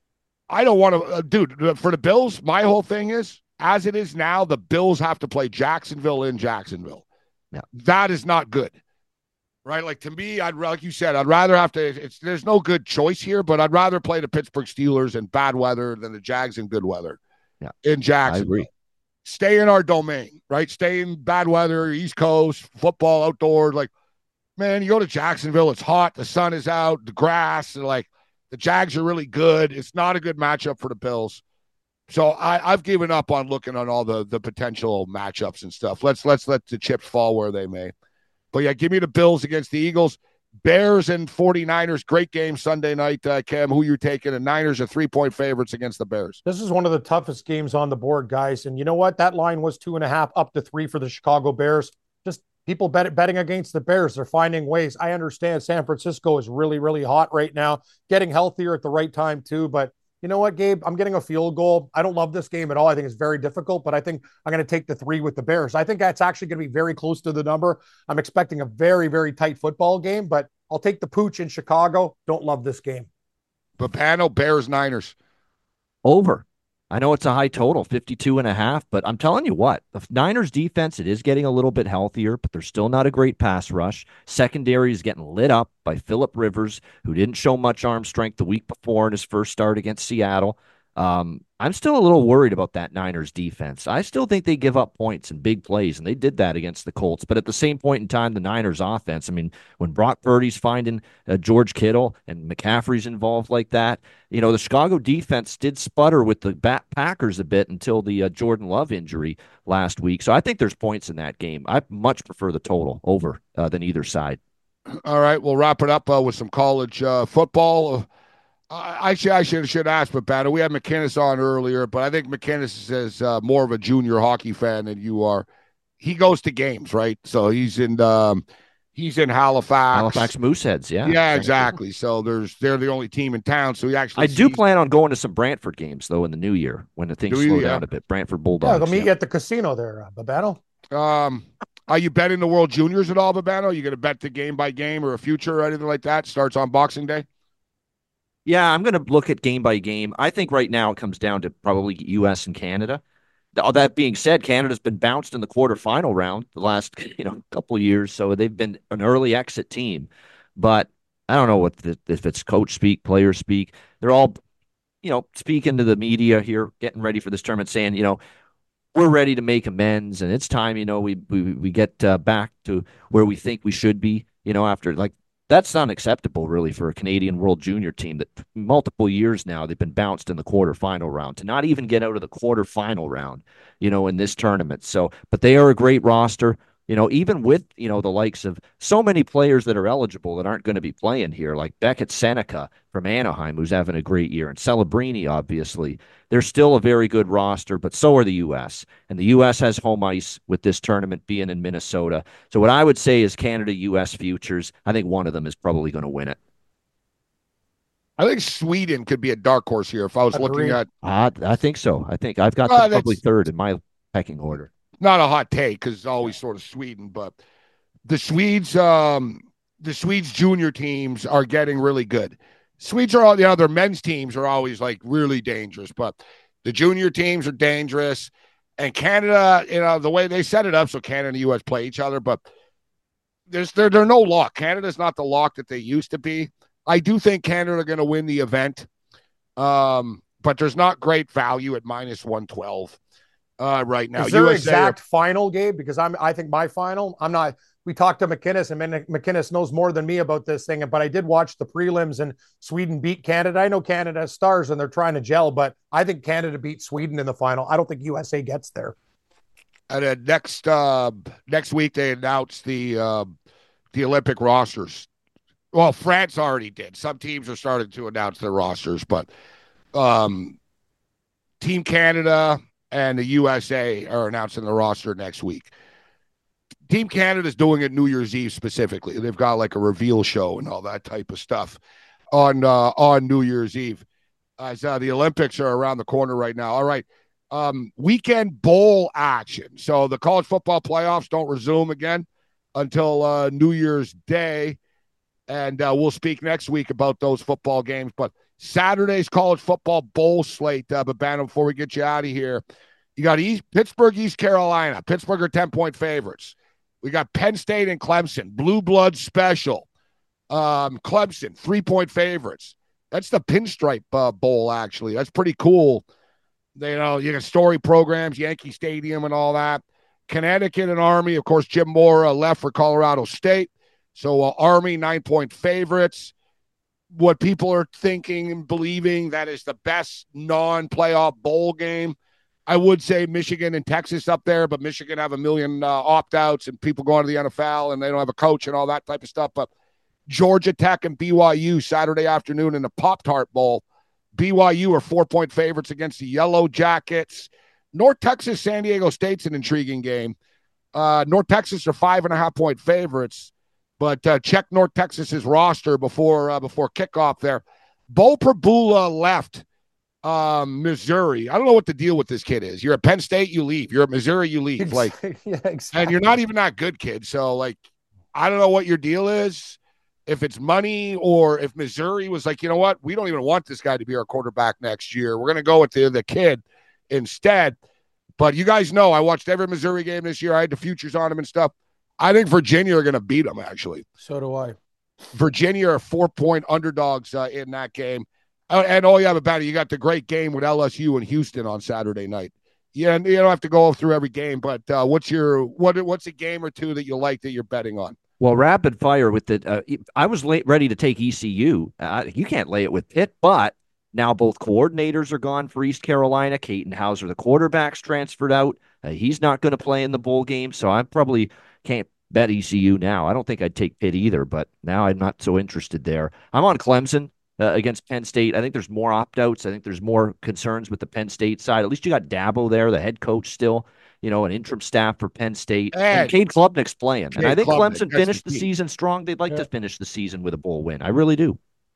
I don't want to, uh, dude, for the Bills, my whole thing is, as it is now, the Bills have to play Jacksonville in Jacksonville. Yeah. That is not good. Right? Like, to me, I'd like you said, I'd rather have to, it's there's no good choice here, but I'd rather play the Pittsburgh Steelers in bad weather than the Jags in good weather. Yeah. In Jacksonville. I agree. Stay in our domain, right? Stay in bad weather, East Coast, football, outdoors. Like, man, you go to Jacksonville, it's hot, the sun is out, the grass, and like the Jags are really good. It's not a good matchup for the Bills. So I, I've given up on looking on all the the potential matchups and stuff. Let's let's let the chips fall where they may. But yeah, give me the Bills against the Eagles. Bears and 49ers, great game Sunday night. Uh, Cam, who you taking? And Niners are three-point favorites against the Bears. This is one of the toughest games on the board, guys. And you know what? That line was two and a half up to three for the Chicago Bears. Just people bet, betting against the Bears. They're finding ways. I understand San Francisco is really, really hot right now, getting healthier at the right time too. But you know what, Gabe? I'm getting a field goal. I don't love this game at all. I think it's very difficult, but I think I'm going to take the three with the Bears. I think that's actually going to be very close to the number. I'm expecting a very, very tight football game, but I'll take the pooch in Chicago. Don't love this game. Papano, Bears, Niners. Over. I know it's a high total, fifty-two and a half, but I'm telling you what, the Niners defense, it is getting a little bit healthier, but they're still not a great pass rush. Secondary is getting lit up by Phillip Rivers, who didn't show much arm strength the week before in his first start against Seattle. Um, I'm still a little worried about that Niners defense. I still think they give up points and big plays, and they did that against the Colts. But at the same point in time, the Niners offense, I mean, when Brock Purdy's finding uh, George Kittle and McCaffrey's involved like that, you know, the Chicago defense did sputter with the Bat Packers a bit until the uh, Jordan Love injury last week. So I think there's points in that game. I much prefer the total over uh, than either side. All right, we'll wrap it up uh, with some college uh, football. Uh, actually, I should should ask, but Banner, we had McKinnis on earlier, but I think McKinnis is uh, more of a junior hockey fan than you are. He goes to games, right? So he's in um, he's in Halifax. Halifax Mooseheads, yeah. Yeah, exactly. So there's they're the only team in town. So he actually I sees... do plan on going to some Brantford games though in the new year when the things do slow you, down yeah. a bit. Brantford Bulldogs. Yeah, they'll meet yeah. you at the casino there, uh, Babano. Um, are you betting the World Juniors at all, Babano? Are you going to bet the game by game or a future or anything like that? Starts on Boxing Day. Yeah, I'm going to look at game by game. I think right now it comes down to probably U S and Canada. All that being said, Canada's been bounced in the quarterfinal round the last you know couple of years, so they've been an early exit team. But I don't know what the, if it's coach speak, player speak. They're all you know speaking to the media here, getting ready for this tournament, saying you know we're ready to make amends, and it's time you know we we we get uh, back to where we think we should be. You know after like. That's unacceptable, really, for a Canadian World Junior team that multiple years now they've been bounced in the quarterfinal round to not even get out of the quarterfinal round, you know, in this tournament. So, but they are a great roster. You know, even with, you know, the likes of so many players that are eligible that aren't going to be playing here, like Beckett Seneca from Anaheim, who's having a great year, and Celebrini, obviously. They're still a very good roster, but so are the U S. And the U S has home ice with this tournament being in Minnesota. So what I would say is Canada U S futures. I think one of them is probably going to win it. I think Sweden could be a dark horse here if I was Agreed. looking at. Uh, I think so. I think I've got Uh, them probably that's- third in my pecking order. Not a hot take because it's always sort of Sweden, but the Swedes, um, the Swedes junior teams are getting really good. Swedes are all the other men's teams are always like really dangerous, but the junior teams are dangerous. And Canada, you know, the way they set it up, so Canada and the U S play each other, but there's there there's no lock. Canada's not the lock that they used to be. I do think Canada are going to win the event, um, but there's not great value at minus one twelve. Uh, right now, is there U S A an exact are... final, Gabe? Because I'm, I think my final. I'm not. We talked to McInnes, and McInnes knows more than me about this thing. But I did watch the prelims, and Sweden beat Canada. I know Canada has stars, and they're trying to gel. But I think Canada beat Sweden in the final. I don't think U S A gets there. And uh, next uh, next week, they announced the uh, the Olympic rosters. Well, France already did. Some teams are starting to announce their rosters, but um, Team Canada and the U S A are announcing the roster next week. Team Canada is doing it New Year's Eve specifically. They've got like a reveal show and all that type of stuff on uh, on New Year's Eve. As uh, the Olympics are around the corner right now. All right, um, weekend bowl action. So the college football playoffs don't resume again until uh, New Year's Day, and uh, we'll speak next week about those football games. But Saturday's college football bowl slate, uh, Babano, before we get you out of here. You got East, Pittsburgh, East Carolina. Pittsburgh are ten-point favorites. We got Penn State and Clemson. Blue Blood special. Um, Clemson, three-point favorites. That's the Pinstripe uh, Bowl, actually. That's pretty cool. They, you know, you got story programs, Yankee Stadium and all that. Connecticut and Army. Of course, Jim Mora left for Colorado State. So uh, Army, nine-point favorites. What people are thinking and believing that is the best non-playoff bowl game. I would say Michigan and Texas up there, but Michigan have a million uh, opt-outs and people going to the N F L and they don't have a coach and all that type of stuff. But Georgia Tech and B Y U Saturday afternoon in the Pop-Tart Bowl. B Y U are four-point favorites against the Yellow Jackets. North Texas, San Diego State's an intriguing game. Uh, North Texas are five-and-a-half-point favorites. But uh, check North Texas's roster before uh, before kickoff there. Bo Prabula left um, Missouri. I don't know what the deal with this kid is. You're at Penn State, you leave. You're at Missouri, you leave. Like, yeah, exactly. And you're not even that good, kid. So, like, I don't know what your deal is. If it's money or if Missouri was like, you know what, we don't even want this guy to be our quarterback next year. We're going to go with the, the kid instead. But you guys know I watched every Missouri game this year. I had the futures on him and stuff. I think Virginia are going to beat them, actually. So do I. Virginia are four-point underdogs uh, in that game. Uh, and, oh, yeah, but you got the great game with L S U and Houston on Saturday night. Yeah, you don't have to go through every game, but uh, what's your what? What's a game or two that you like that you're betting on? Well, rapid fire with the uh, – I was late, ready to take E C U. Uh, you can't lay it with Pitt, but now both coordinators are gone for East Carolina. Caton Hauser, the quarterback's transferred out. Uh, he's not going to play in the bowl game, so I probably – can't bet E C U now. I don't think I'd take Pitt either, but now I'm not so interested there. I'm on Clemson uh, against Penn State. I think there's more opt-outs. I think there's more concerns with the Penn State side. At least you got Dabo there, the head coach still, you know, an interim staff for Penn State. And, and Cade Klubnik's playing. Cade and I think Klubnik, Clemson finished the, the season strong. They'd like yeah. to finish the season with a bowl win. I really do.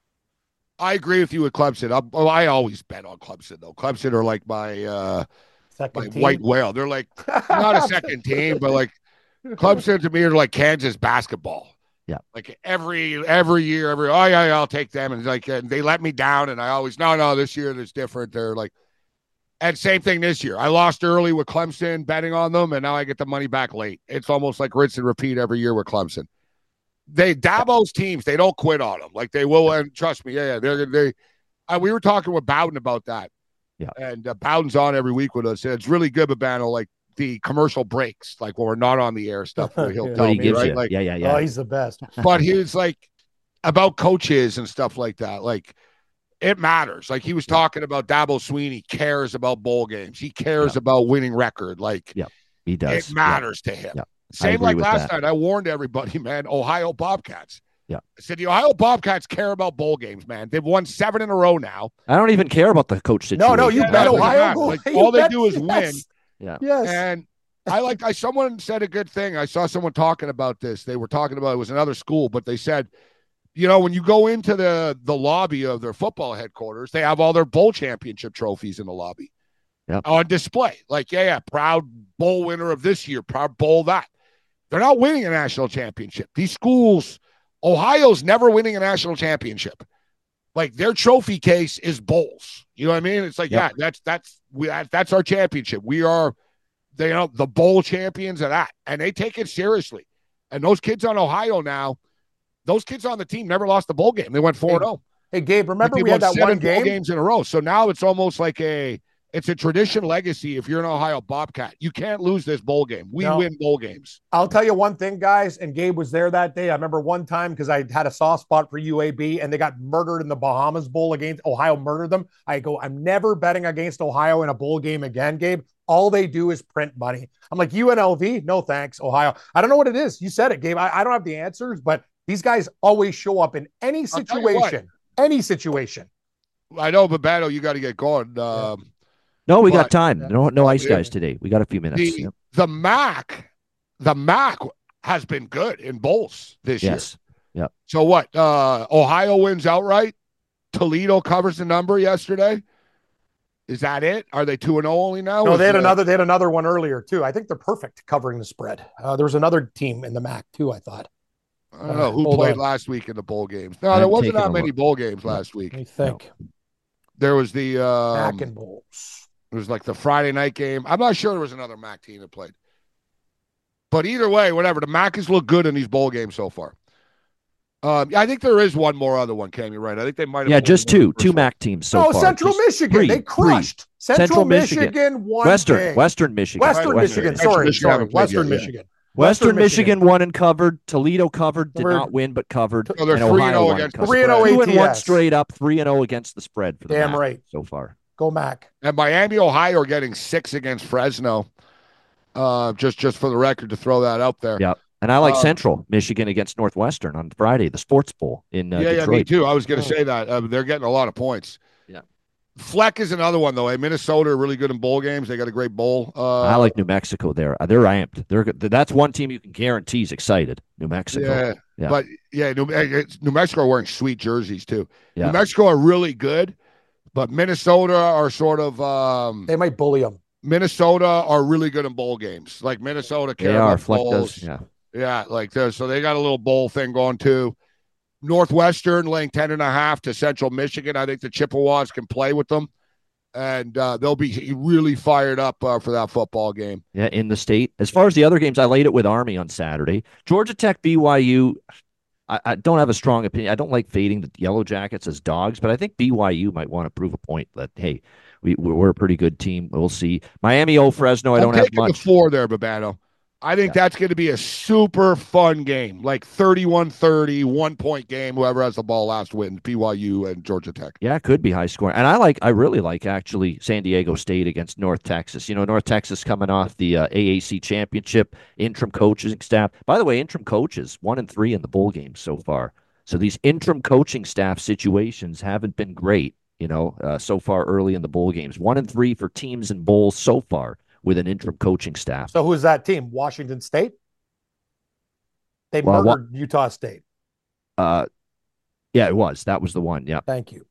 I agree with you with Clemson. I, well, I always bet on Clemson, though. Clemson are like my, uh, my white whale. They're like not a second team, but like Clemson to me are like Kansas basketball. Yeah. Like every every year, every oh yeah, yeah I'll take them. And like and they let me down, and I always no, no, this year it's different. They're like, and same thing this year. I lost early with Clemson betting on them, and now I get the money back late. It's almost like rinse and repeat every year with Clemson. They Dabo's teams, they don't quit on them. Like they will, and trust me, yeah, yeah they're they. Uh, we were talking with Bowden about that. Yeah. And uh, Bowden's on every week with us, and it's really good, Babano, like the commercial breaks, like when we're not on the air stuff, where he'll yeah. tell he me, right? You. Like, yeah, yeah, yeah. Oh, he's the best. But he was like about coaches and stuff like that. Like it matters. Like he was talking about Dabo Sweeney cares about bowl games. He cares yeah. about winning record. Like yeah, he does. It matters yeah. to him. Yeah. Same agree like with last that. night. I warned everybody, man. Ohio Bobcats. Yeah. I said the Ohio Bobcats care about bowl games, man. They've won seven in a row now. I don't even care about the coach situation. No, no, you Yeah, bet no, it doesn't Ohio. matter. Go, Like, you all they bet- do is yes. win. Yeah. Yes. And I like I someone said a good thing. I saw someone talking about this. They were talking about it was another school, but they said, you know, when you go into the the lobby of their football headquarters, they have all their bowl championship trophies in the lobby. Yep. On display. Like, yeah, yeah, proud bowl winner of this year, proud bowl that. They're not winning a national championship. These schools, Ohio's never winning a national championship. Like, their trophy case is bowls. You know what I mean? It's like, Yep. yeah, that's that's we that's our championship. We are, they are the bowl champions of that, and they take it seriously. And those kids on Ohio now, those kids on the team never lost a bowl game. They went four and zero. Hey, Gabe, remember Like, we they've had won that seven one bowl game? games in a row. So now it's almost like a it's a tradition legacy. If you're an Ohio Bobcat, you can't lose this bowl game. We No. win bowl games. I'll tell you one thing, guys, and Gabe was there that day. I remember one time because I had a soft spot for U A B and they got murdered in the Bahamas Bowl against Ohio, murdered them. I go, I'm never betting against Ohio in a bowl game again, Gabe. All they do is print money. I'm like, U N L V? No thanks, Ohio. I don't know what it is. You said it, Gabe. I, I don't have the answers, but these guys always show up in any I'll tell you what. situation. Any situation. I know, but Battle, you got to get going. Um, No, we got But- time. No, no ice Yeah. guys today. We got a few minutes. the Yep. the M A C, the M A C has been good in bowls this Yes. year. So what? Uh, Ohio wins outright. Toledo covers the number yesterday. Is that it? Are they two and zero only now? No, Is they had the- another. They had another one earlier too. I think they're perfect covering the spread. Uh, there was another team in the M A C too. I thought. I don't know who Hold played on. last week in the bowl games. No, I'm there wasn't taking that a many look. bowl games No. last week. Let me think. There was the um, M A C and bowls. it was like the Friday night game. I'm not sure there was another M A C team that played. But either way, whatever. The M A Cs look good in these bowl games so far. Um, I think there is one more other one, Cam. You're right. I think they might have. Yeah, pulled just one in two. the first Two one. M A C teams so no, far. Central Just Michigan. three, they three. crushed. Central, Central Michigan, Michigan. won Western, big. Western Michigan. Western, Western Michigan. Michigan. Sorry, Michigan sorry. haven't played Western yet, yeah. Michigan. Western Michigan won and covered. Toledo covered, did We're- not win, but covered. So they're and three and Ohio oh won against the covered. three and oh Two and one A T S. straight up, three and zero against the spread for the Damn M A C right. so far. Go Mac. And Miami, Ohio are getting six against Fresno. Uh, just just for the record to throw that out there. Yeah. And I like Um, Central Michigan against Northwestern on Friday, the Sports Bowl in uh, yeah, yeah, Detroit. me too. I was going to Hmm. say that. Uh, they're getting a lot of points. Yeah. Fleck is another one, though. Eh? Minnesota are really good in bowl games. They got a great bowl. Uh, I like New Mexico there. They're amped. They're good. That's one team you can guarantee is excited. New Mexico. Yeah, Yeah. but yeah, New, it's- New Mexico are wearing sweet jerseys too. Yeah. New Mexico are really good, but Minnesota are sort of um, They might bully them. Minnesota are really good in bowl games. Like Minnesota care They are. about Fleck bowls. does. Yeah. Yeah, like this. So they got a little bowl thing going too. Northwestern laying ten and a half to Central Michigan. I think the Chippewas can play with them, and uh, they'll be really fired up uh, for that football game. Yeah, in the state. As far as the other games, I laid it with Army on Saturday. Georgia Tech, B Y U. I, I don't have a strong opinion. I don't like fading the Yellow Jackets as dogs, but I think B Y U might want to prove a point that hey, we we're a pretty good team. We'll see. Miami, O Fresno. I I'm don't have taking much. the four there, Babano. I think that's going to be a super fun game, like thirty-one thirty, one-point game. Whoever has the ball last wins, B Y U and Georgia Tech. Yeah, it could be high scoring. And I like, I really like actually San Diego State against North Texas. You know, North Texas coming off the uh, A A C championship, interim coaching staff. By the way, interim coaches, one and three in the bowl game so far. So these interim coaching staff situations haven't been great, you know, uh, so far early in the bowl games. One and three for teams in bowls so far with an interim coaching staff. So who's that team? Washington State? They Well, what- murdered Utah State. Uh, yeah, it was. That was the one. Yeah. Thank you.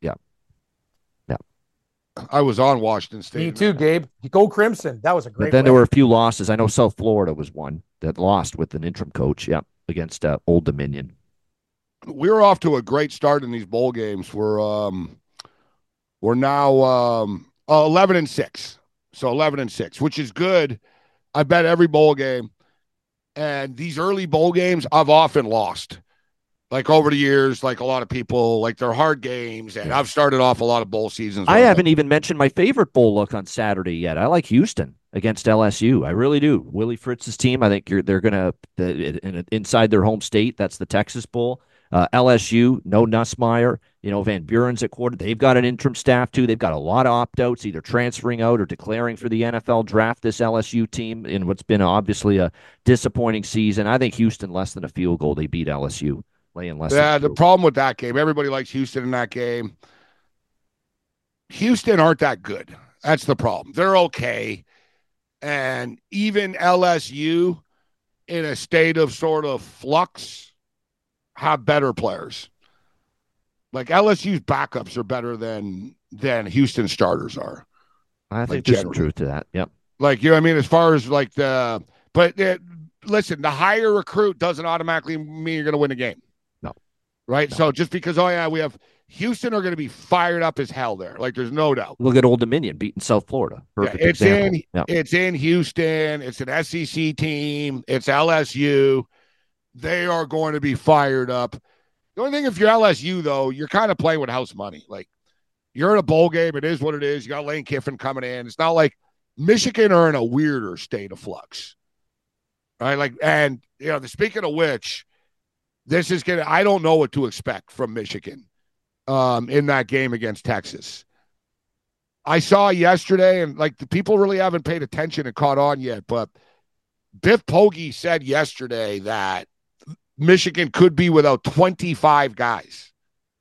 I was on Washington State. Me too, Gabe. Go Crimson. That was a great But then win. there were a few losses. I know South Florida was one that lost with an interim coach. Yeah, against uh, Old Dominion. We were off to a great start in these bowl games. We're um, we're now um, uh, eleven and six, so eleven and six, which is good. I bet every bowl game, and these early bowl games I've often lost. Like over the years, like a lot of people, like they're hard games, and I've started off a lot of bowl seasons. I where I'm haven't even mentioned my favorite bowl look on Saturday yet. I like Houston against L S U. I really do. Willie Fritz's team. I think you're, they're going to inside their home state. That's the Texas Bowl. Uh, L S U, no Nussmeyer. You know, Van Buren's at quarter. They've got an interim staff, too. They've got a lot of opt-outs, either transferring out or declaring for the N F L draft, this L S U team, in what's been obviously a disappointing season. I think Houston, less than a field goal, they beat L S U, laying less Yeah, than the problem with that game, everybody likes Houston in that game. Houston aren't that good. That's the problem. They're okay. And even L S U, in a state of sort of flux, have better players. Like L S U's backups are better than than Houston starters are. I think like there's generally. some truth to that. Yep. Like, you know what I mean? As far as like the, but it, listen, the higher recruit doesn't automatically mean you're going to win a game. No. Right? No. So just because, oh yeah, we have Houston are going to be fired up as hell there. Like there's no doubt. Look at Old Dominion beating South Florida. Perfect yeah, it's example. in Yep. it's in Houston. It's an S E C team. It's L S U. They are going to be fired up. The only thing, if you're L S U, though, you're kind of playing with house money. Like, you're in a bowl game. It is what it is. You got Lane Kiffin coming in. It's not like Michigan are in a weirder state of flux. Right? Like, and, you know, the, speaking of which, this is going to, I don't know what to expect from Michigan um, in that game against Texas. I saw yesterday, and, like, the people really haven't paid attention and caught on yet, but Biff Poggi said yesterday that Michigan could be without twenty-five guys.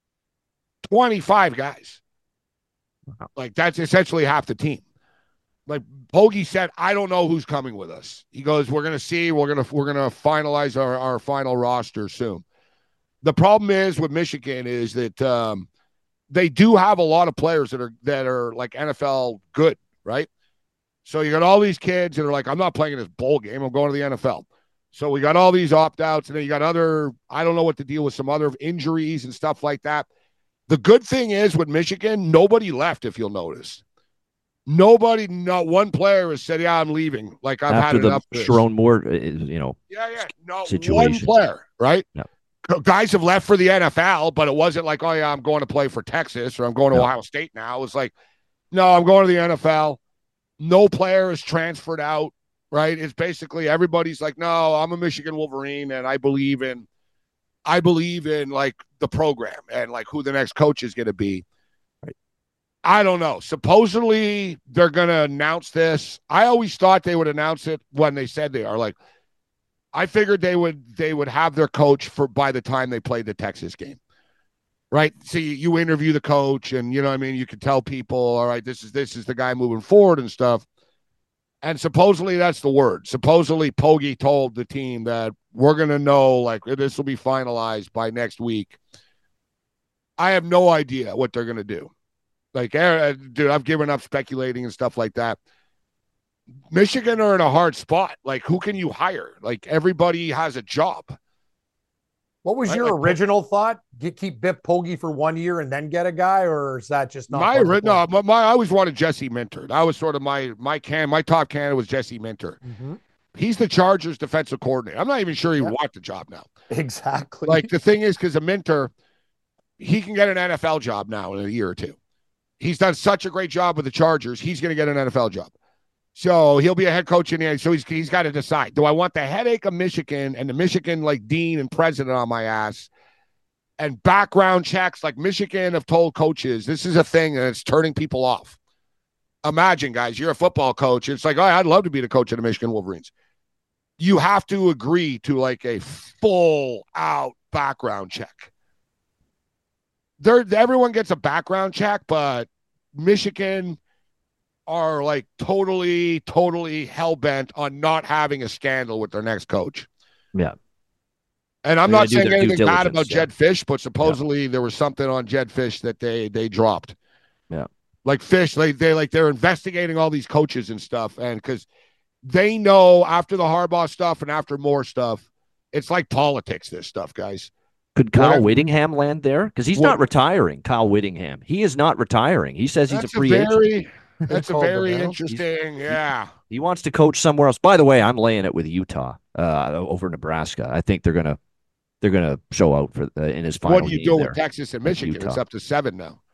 twenty-five guys. Wow. Like, that's essentially half the team. Like, Poggi said, I don't know who's coming with us. He goes, we're going to see. We're going to we're going to finalize our, our final roster soon. The problem is with Michigan is that um, they do have a lot of players that are that are like N F L good, right? So you got all these kids that are like, I'm not playing in this bowl game. I'm going to the N F L. So we got all these opt-outs, and then you got other, I don't know what to deal with, some other injuries and stuff like that. The good thing is with Michigan, nobody left, if you'll notice. Nobody, not one player has said, yeah, I'm leaving. Like, I've After had enough of this. Sharon Moore, you know, yeah, yeah, not situation. one player, right? No. Guys have left for the N F L, but it wasn't like, oh, yeah, I'm going to play for Texas or I'm going to no. Ohio State now. It was like, no, I'm going to the N F L. No player is transferred out. Right? It's basically everybody's like, no, I'm a Michigan Wolverine, and I believe in, I believe in like the program and like who the next coach is going to be. Right? I don't know. Supposedly they're going to announce this. I always thought they would announce it when they said they are. Like, I figured they would they would have their coach for by the time they played the Texas game. Right? So you, you interview the coach, and you know what I mean, you can tell people, all right, this is this is the guy moving forward and stuff. And supposedly that's the word. Supposedly Poggi told the team that we're going to know, like, this will be finalized by next week. I have no idea what they're going to do. Like, uh, dude, I've given up speculating and stuff like that. Michigan are in a hard spot. Like, who can you hire? Like, everybody has a job. What was right? your like, original thought? Get, keep Biff Poggi for one year and then get a guy, or is that just not my no? My, my I always wanted Jesse Minter. That was sort of my my can. My top candidate was Jesse Minter. Mm-hmm. He's the Chargers defensive coordinator. I'm not even sure he yeah. wants the job now. Exactly. Like, the thing is, because of Minter, he can get an N F L job now in a year or two. He's done such a great job with the Chargers. He's going to get an N F L job. So he'll be a head coach in the end. So he's he's got to decide: do I want the headache of Michigan and the Michigan like dean and president on my ass, and background checks? Like, Michigan have told coaches this is a thing and it's turning people off. Imagine, guys, you're a football coach. It's like, oh, I'd love to be the coach of the Michigan Wolverines. You have to agree to like a full out background check. There, everyone gets a background check, but Michigan are like totally, totally hell-bent on not having a scandal with their next coach. Yeah. And I'm They're not saying their due anything bad diligence, about yeah. Jed Fish, but supposedly yeah. there was something on Jed Fish that they they dropped. Yeah. Like Fish, like they like they're investigating all these coaches and stuff, and because they know after the Harbaugh stuff and after more stuff, it's like politics, this stuff, guys. Could Kyle Whatever. Whittingham land there? Because he's what? not retiring, Kyle Whittingham. He is not retiring. He says he's That's a free a very, agent. That's a very interesting, he's, yeah. He, he wants to coach somewhere else. By the way, I'm laying it with Utah uh, over Nebraska. I think they're gonna they're gonna show out for uh, in his final. What do you game do there with Texas and Michigan? It's up to seven now.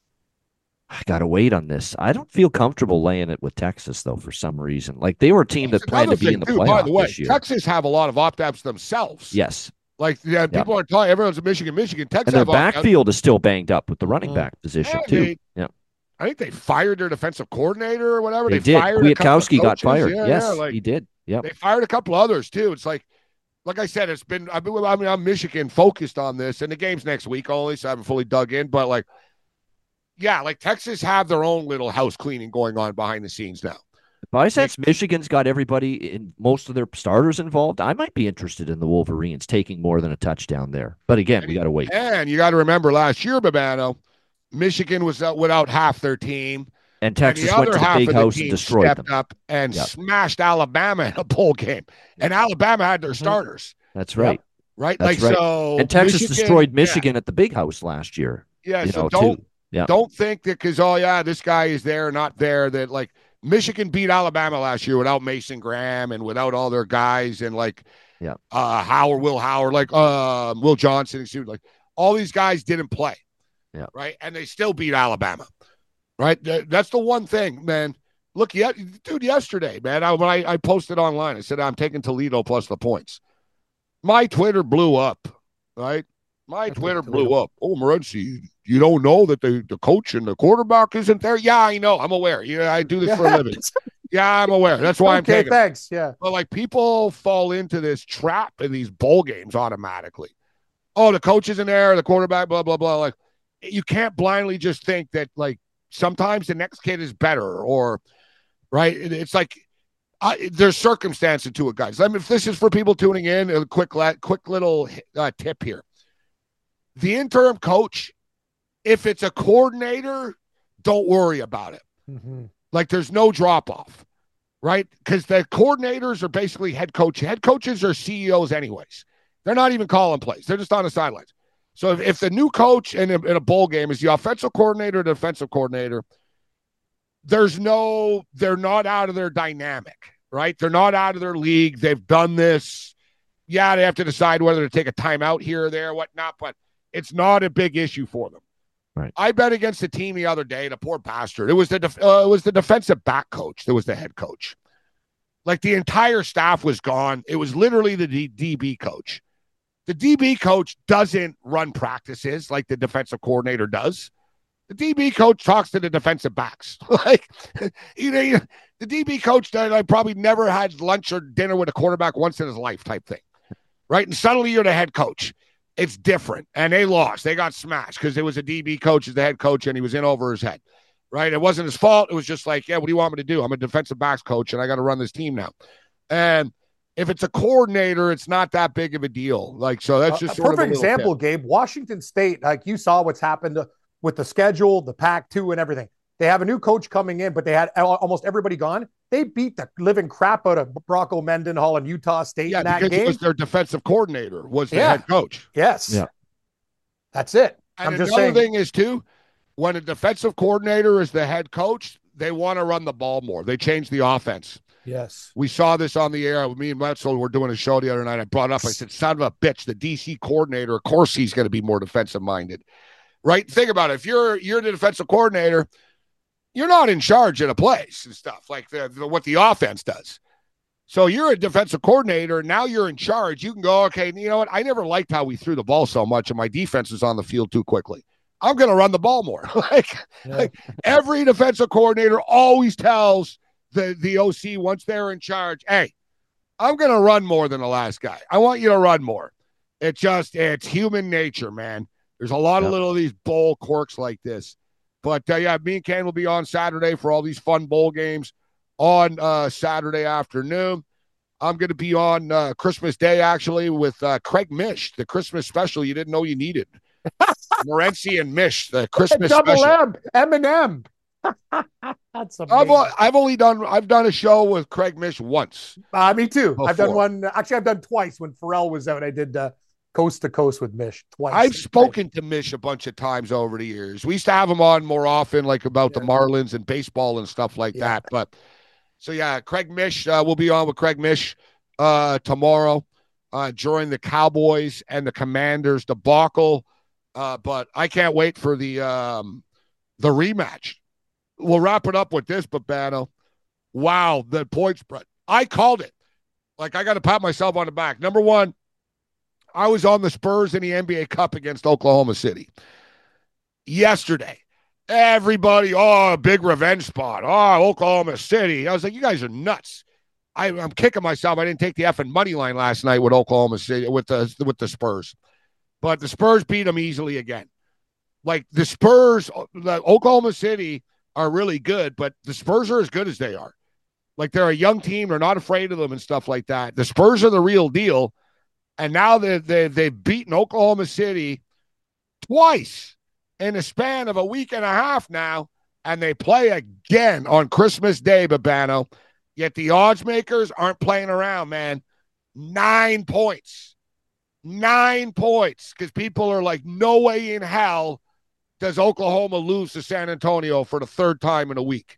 I gotta wait on this. I don't feel comfortable laying it with Texas though for some reason. Like, they were a team That's that planned to be thing, in the too, playoff by the way, this year. Texas have a lot of opt-outs themselves. Yes. Like, yeah, people Yep. are talking. Everyone's in Michigan, Michigan. Texas And their have all- backfield is still banged up with the running Mhm. back position Yeah, too. they- Yeah, I think they fired their defensive coordinator or whatever. they They, did. fired a couple of Kwiatkowski got coaches. fired. Yeah, Yes, yeah. Like he did. Yep. they fired a couple others too. It's like, like I said, it's been. I've been. I mean, I'm Michigan focused on this, and the game's next week only, so I haven't fully dug in. But like, yeah, like Texas have their own little house cleaning going on behind the scenes now. If I sense Michigan's got everybody in most of their starters involved, I might be interested in the Wolverines taking more than a touchdown there. But again, we got to wait. And you got to remember last year, Babano, Michigan was out without half their team. And Texas and the went other to the half big of the house team and destroyed stepped them. up and Yep. smashed Alabama in a bowl game. And Alabama had their Mhm. starters, That's right. right? That's like right. so. And Texas Michigan- destroyed Michigan at the big house last year. Yeah, yeah you so know, don't too. Yeah. don't think that because oh yeah, this guy is there, not there. That like Michigan beat Alabama last year without Mason Graham and without all their guys and like Yeah. uh Howard, Will Howard, like uh, Will Johnson, excuse me, like all these guys didn't play. Yeah. Right. And they still beat Alabama. Right. Th- That's the one thing, man. Look, yeah, dude, yesterday, man, I, when I, I posted online, I said, I'm taking Toledo plus the points. My Twitter blew up. Right. My Okay, Twitter Toledo. blew up. Oh, Morency, you don't know that the, the coach and the quarterback isn't there? Yeah, I know. I'm aware. Yeah, I do this for a living. Yeah, I'm aware. That's why I'm okay, taking it. thanks. Yeah. But like people fall into this trap in these bowl games automatically. Oh, the coach isn't there, the quarterback, blah, blah, blah. Like you can't blindly just think that like sometimes the next kid is better or right. It- It's like I, there's circumstance to it, guys. I mean, if this is for people tuning in, a quick, la- quick little uh, tip here. The interim coach, if it's a coordinator, don't worry about it. Mhm. Like there's no drop off, right? Because the coordinators are basically head coach. Head coaches are C E Os anyways. They're not even calling plays. They're just on the sidelines. So if, if the new coach in a, in a bowl game is the offensive coordinator, the defensive coordinator, there's no, they're not out of their dynamic, right? They're not out of their league. They've done this. Yeah, they have to decide whether to take a timeout here or there, whatnot, but it's not a big issue for them. Right. I bet against the team the other day, the poor bastard. It was the def- uh, it was the defensive back coach that was the head coach. Like the entire staff was gone. It was literally the D- DB coach. The D B coach doesn't run practices like the defensive coordinator does. The D B coach talks to the defensive backs. like, you know, the D B coach that I probably never had lunch or dinner with a quarterback once in his life type thing, right? And suddenly you're the head coach. It's different. And they lost. They got smashed because it was a D B coach as the head coach and he was in over his head, right? It wasn't his fault. It was just like, yeah, what do you want me to do? I'm a defensive backs coach and I got to run this team now. And if it's a coordinator, it's not that big of a deal. Like, so that's just a sort perfect of a little example, tip. Gabe. Washington State, like you saw what's happened with the schedule, the Pac two, and everything. They have a new coach coming in, but they had almost everybody gone. They beat the living crap out of Bronco Mendenhall and Utah State Yeah, in that because game. it was their defensive coordinator was the Yeah. head coach. Yes. Yeah. That's it. And I'm just another saying. thing is too, when a defensive coordinator is the head coach, they want to run the ball more. They change the offense. Yes. We saw this on the air. Me and Wetzel were doing a show the other night. I brought up, I said, son of a bitch, the D C coordinator, of course he's going to be more defensive minded. Right? Think about it. If you're you're the defensive coordinator, you're not in charge of the plays and stuff like the, the what the offense does. So you're a defensive coordinator. Now you're in charge. You can go, okay, you know what? I never liked how we threw the ball so much and my defense is on the field too quickly. I'm going to run the ball more. like, Yeah. like every defensive coordinator always tells the, the O C once they're in charge, hey, I'm going to run more than the last guy. I want you to run more. It just, it's human nature, man. There's a lot Yep. of little of these bowl quirks like this. But uh, yeah, me and Ken will be on Saturday for all these fun bowl games on uh, Saturday afternoon. I'm going to be on uh, Christmas Day, actually, with uh, Craig Mish, the Christmas special you didn't know you needed. Morency and Mish, the Christmas Double special. M, Eminem. That's I've, amazing. o- I've only done I've done a show with Craig Mish once. Uh, me too. I've done Before. one. Actually, I've done twice when Pharrell was out. I did uh, Coast to Coast with Mish twice. I've spoken to Mish a bunch of times over the years. We used to have him on more often, like about the Yeah. Marlins and baseball and stuff like Yeah. that. But so yeah, Craig Mish, uh, we'll be on with Craig Mish uh, tomorrow uh, during the Cowboys and the Commanders debacle. Uh, but I can't wait for the um, the rematch. We'll wrap it up with this, Babano. Wow, the point spread. I called it. Like, I got to pat myself on the back. Number one, I was on the Spurs in the N B A Cup against Oklahoma City yesterday. Everybody, oh, big revenge spot. Oh, Oklahoma City. I was like, you guys are nuts. I, I'm kicking myself. I didn't take the effing money line last night with Oklahoma City, with the with the Spurs. But the Spurs beat them easily again. Like the Spurs, the Oklahoma City are really good, but the Spurs are as good as they are. Like they're a young team. They're not afraid of them and stuff like that. The Spurs are the real deal. And now they they they've beaten Oklahoma City twice in a span of a week and a half now, and they play again on Christmas Day, Babano. Yet the odds makers aren't playing around, man. Nine points. Nine points. Because people are like, no way in hell does Oklahoma lose to San Antonio for the third time in a week.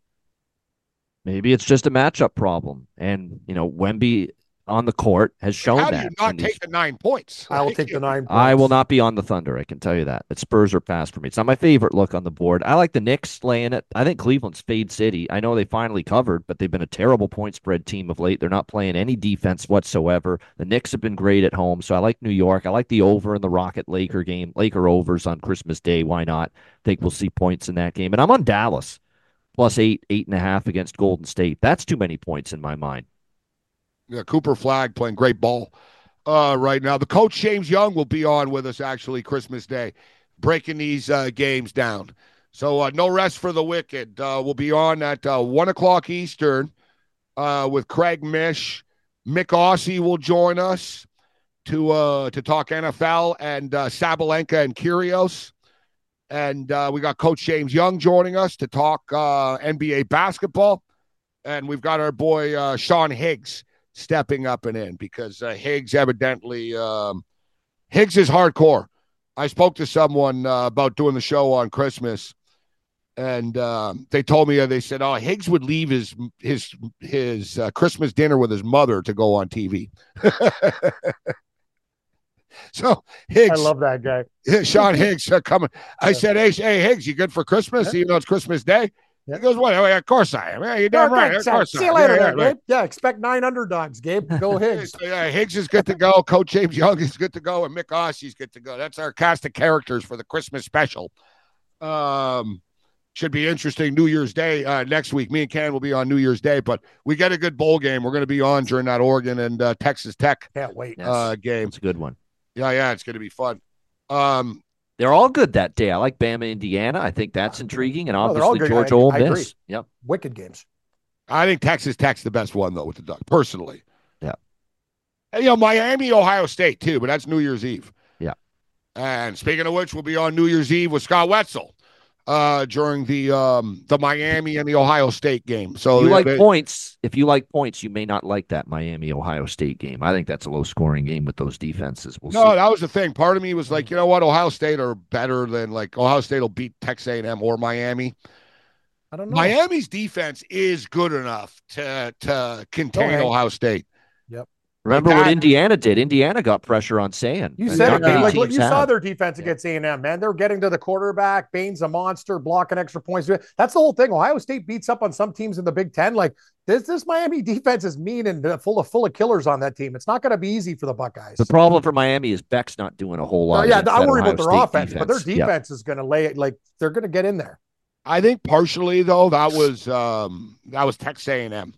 Maybe it's just a matchup problem. And, you know, Wemby on the court has shown How that. do you not take the nine points? I will Like, take the nine points. I will not be on the Thunder. I can tell you that. The Spurs are past for me. It's not my favorite look on the board. I like the Knicks laying it. I think Cleveland's Fade City. I know they finally covered, but they've been a terrible point spread team of late. They're not playing any defense whatsoever. The Knicks have been great at home, so I like New York. I like the over in the Rocket Laker game. Laker overs on Christmas Day. Why not? I think we'll see points in that game. And I'm on Dallas. Plus eight, eight and a half against Golden State. That's too many points in my mind. Yeah, Cooper Flagg playing great ball uh, right now. The coach, James Young, will be on with us, actually, Christmas Day, breaking these uh, games down. So uh, no rest for the wicked. Uh, we'll be on at uh, one o'clock Eastern uh, with Craig Mish. Mick Aussie will join us to uh, to talk N F L and uh, Sabalenka and Kyrgios. And uh, we got Coach James Young joining us to talk uh, N B A basketball. And we've got our boy uh, Sean Higgs stepping up and in because uh, Higgs evidently um, Higgs is hardcore. I spoke to someone uh, about doing the show on Christmas, and uh, they told me uh, they said, "Oh, Higgs would leave his his his uh, Christmas dinner with his mother to go on T V." So Higgs, I love that guy. Sean Higgs uh, coming. I said, "Hey, hey, Higgs, you good for Christmas? Yeah. Even though it's Christmas Day." Yeah. He goes, "What? Oh, yeah, of course I am. Yeah, you're damn right. Of course See I you am. later, Yeah, there, yeah, Gabe. right. Yeah, expect nine underdogs, Gabe. Go Higgs. Yeah, Higgs is good to go. Coach James Young is good to go, and Mick Ossie's good to go. That's our cast of characters for the Christmas special. Um, should be interesting. New Year's Day uh, next week. Me and Ken will be on New Year's Day, but we get a good bowl game. We're going to be on during that Oregon and uh, Texas Tech Can't wait. Yes. uh, game. It's a good one. Yeah, yeah, it's going to be fun. Um, They're all good that day. I like Bama, Indiana. I think that's intriguing. And No, they're all obviously good. Georgia I- Ole I agree. Miss. Yep. Wicked games. I think Texas Tech's the best one though with the Ducks, personally. Yeah. And, you know, Miami, Ohio State too, but that's New Year's Eve. Yeah. And speaking of which, we'll be on New Year's Eve with Scott Wetzel uh, during the um, the Miami and the Ohio State game. So If you like they, points. If you like points, you may not like that Miami Ohio State game. I think that's a low scoring game with those defenses. We'll no, see. that was the thing. Part of me was like, you know what, Ohio State are better than like Ohio State will beat Texas A and M or Miami. I don't know. Miami's defense is good enough to to contain ahead. Ohio State. Remember Like what that- Indiana did? Indiana got pressure on Sand. You And said not it, many Gabe. Like, look, teams you saw have. their defense against A and M, man. They're getting to the quarterback. Bain's a monster, blocking extra points. That's the whole thing. Ohio State beats up on some teams in the Big Ten. Like this, this Miami defense is mean and uh, full of full of killers on that team. It's not going to be easy for the Buckeyes. The problem for Miami is Beck's not doing a whole No, lot. yeah, against I that worry Ohio about their State offense, but their Yep. defense is going to lay it. Like they're going to get in there. I think partially though that was um, that was Texas A and M.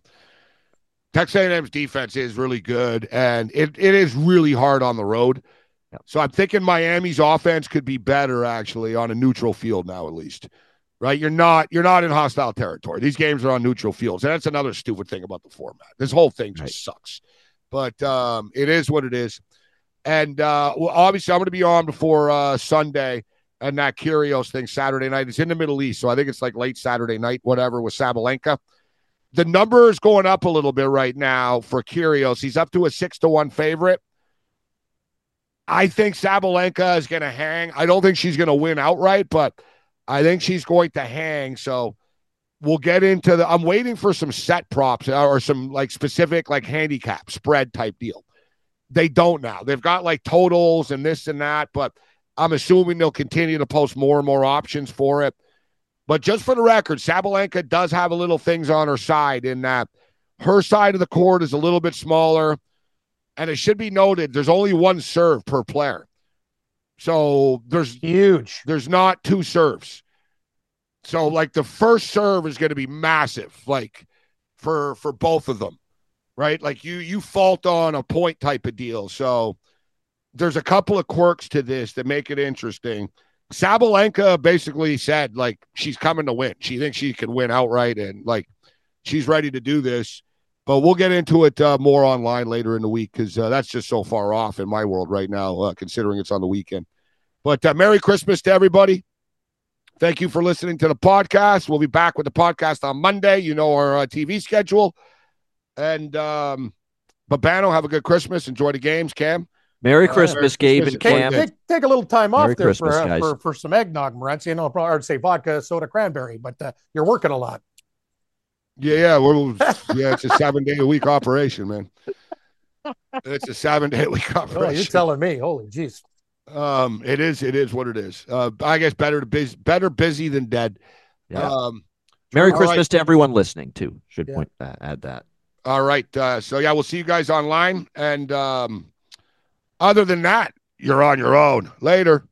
Texas A and M's defense is really good, and it, it is really hard on the road. Yep. So I'm thinking Miami's offense could be better actually on a neutral field now, at least. Right? You're not you're not in hostile territory. These games are on neutral fields, and that's another stupid thing about the format. This whole thing just Right. sucks, but um, it is what it is. And uh, well, obviously, I'm going to be on before uh, Sunday and that Kyrgios thing Saturday night. It's in the Middle East, so I think it's like late Saturday night, whatever, with Sabalenka. The number is going up a little bit right now for Kyrgios. He's up to a six to one favorite. I think Sabalenka is going to hang. I don't think she's going to win outright, but I think she's going to hang. So we'll get into the. I'm waiting for some set props or some like specific like handicap spread type deal. They don't now. They've got like totals and this and that, but I'm assuming they'll continue to post more and more options for it. But just for the record, Sabalenka does have a little things on her side in that her side of the court is a little bit smaller, And it should be noted, there's only one serve per player. So there's huge. There's not two serves. So like the first serve is going to be massive, like for for both of them, right? Like you you fault on a point type of deal. So there's a couple of quirks to this that make it interesting. Sabalenka basically said like she's coming to win. She thinks she can win outright, and like she's ready to do this. But we'll get into it uh, more online later in the week because uh, that's just so far off in my world right now, uh, considering it's on the weekend. But uh, Merry Christmas to everybody. Thank you for listening to the podcast. We'll be back with the podcast on Monday. You know our uh, T V schedule. And um, Babano, have a good Christmas. Enjoy the games, Cam. Merry Christmas, uh, Gabe and Cam. Take, take a little time off Merry there Christmas, for, uh, guys. for for some eggnog, Morency. You know, I'd say vodka, soda, cranberry, but uh, you're working a lot. Yeah, yeah, we're, yeah. It's a seven day a week operation, man. It's a seven day a week operation. Oh, you're telling me, holy jeez. Um, it is, it is what it is. Uh, I guess better to busy, better busy than dead. Yeah. Um, Merry Christmas right. to everyone listening too. Should yeah. point uh, add that. All right. Uh, so yeah, we'll see you guys online. And um, other than that, you're on your own. Later.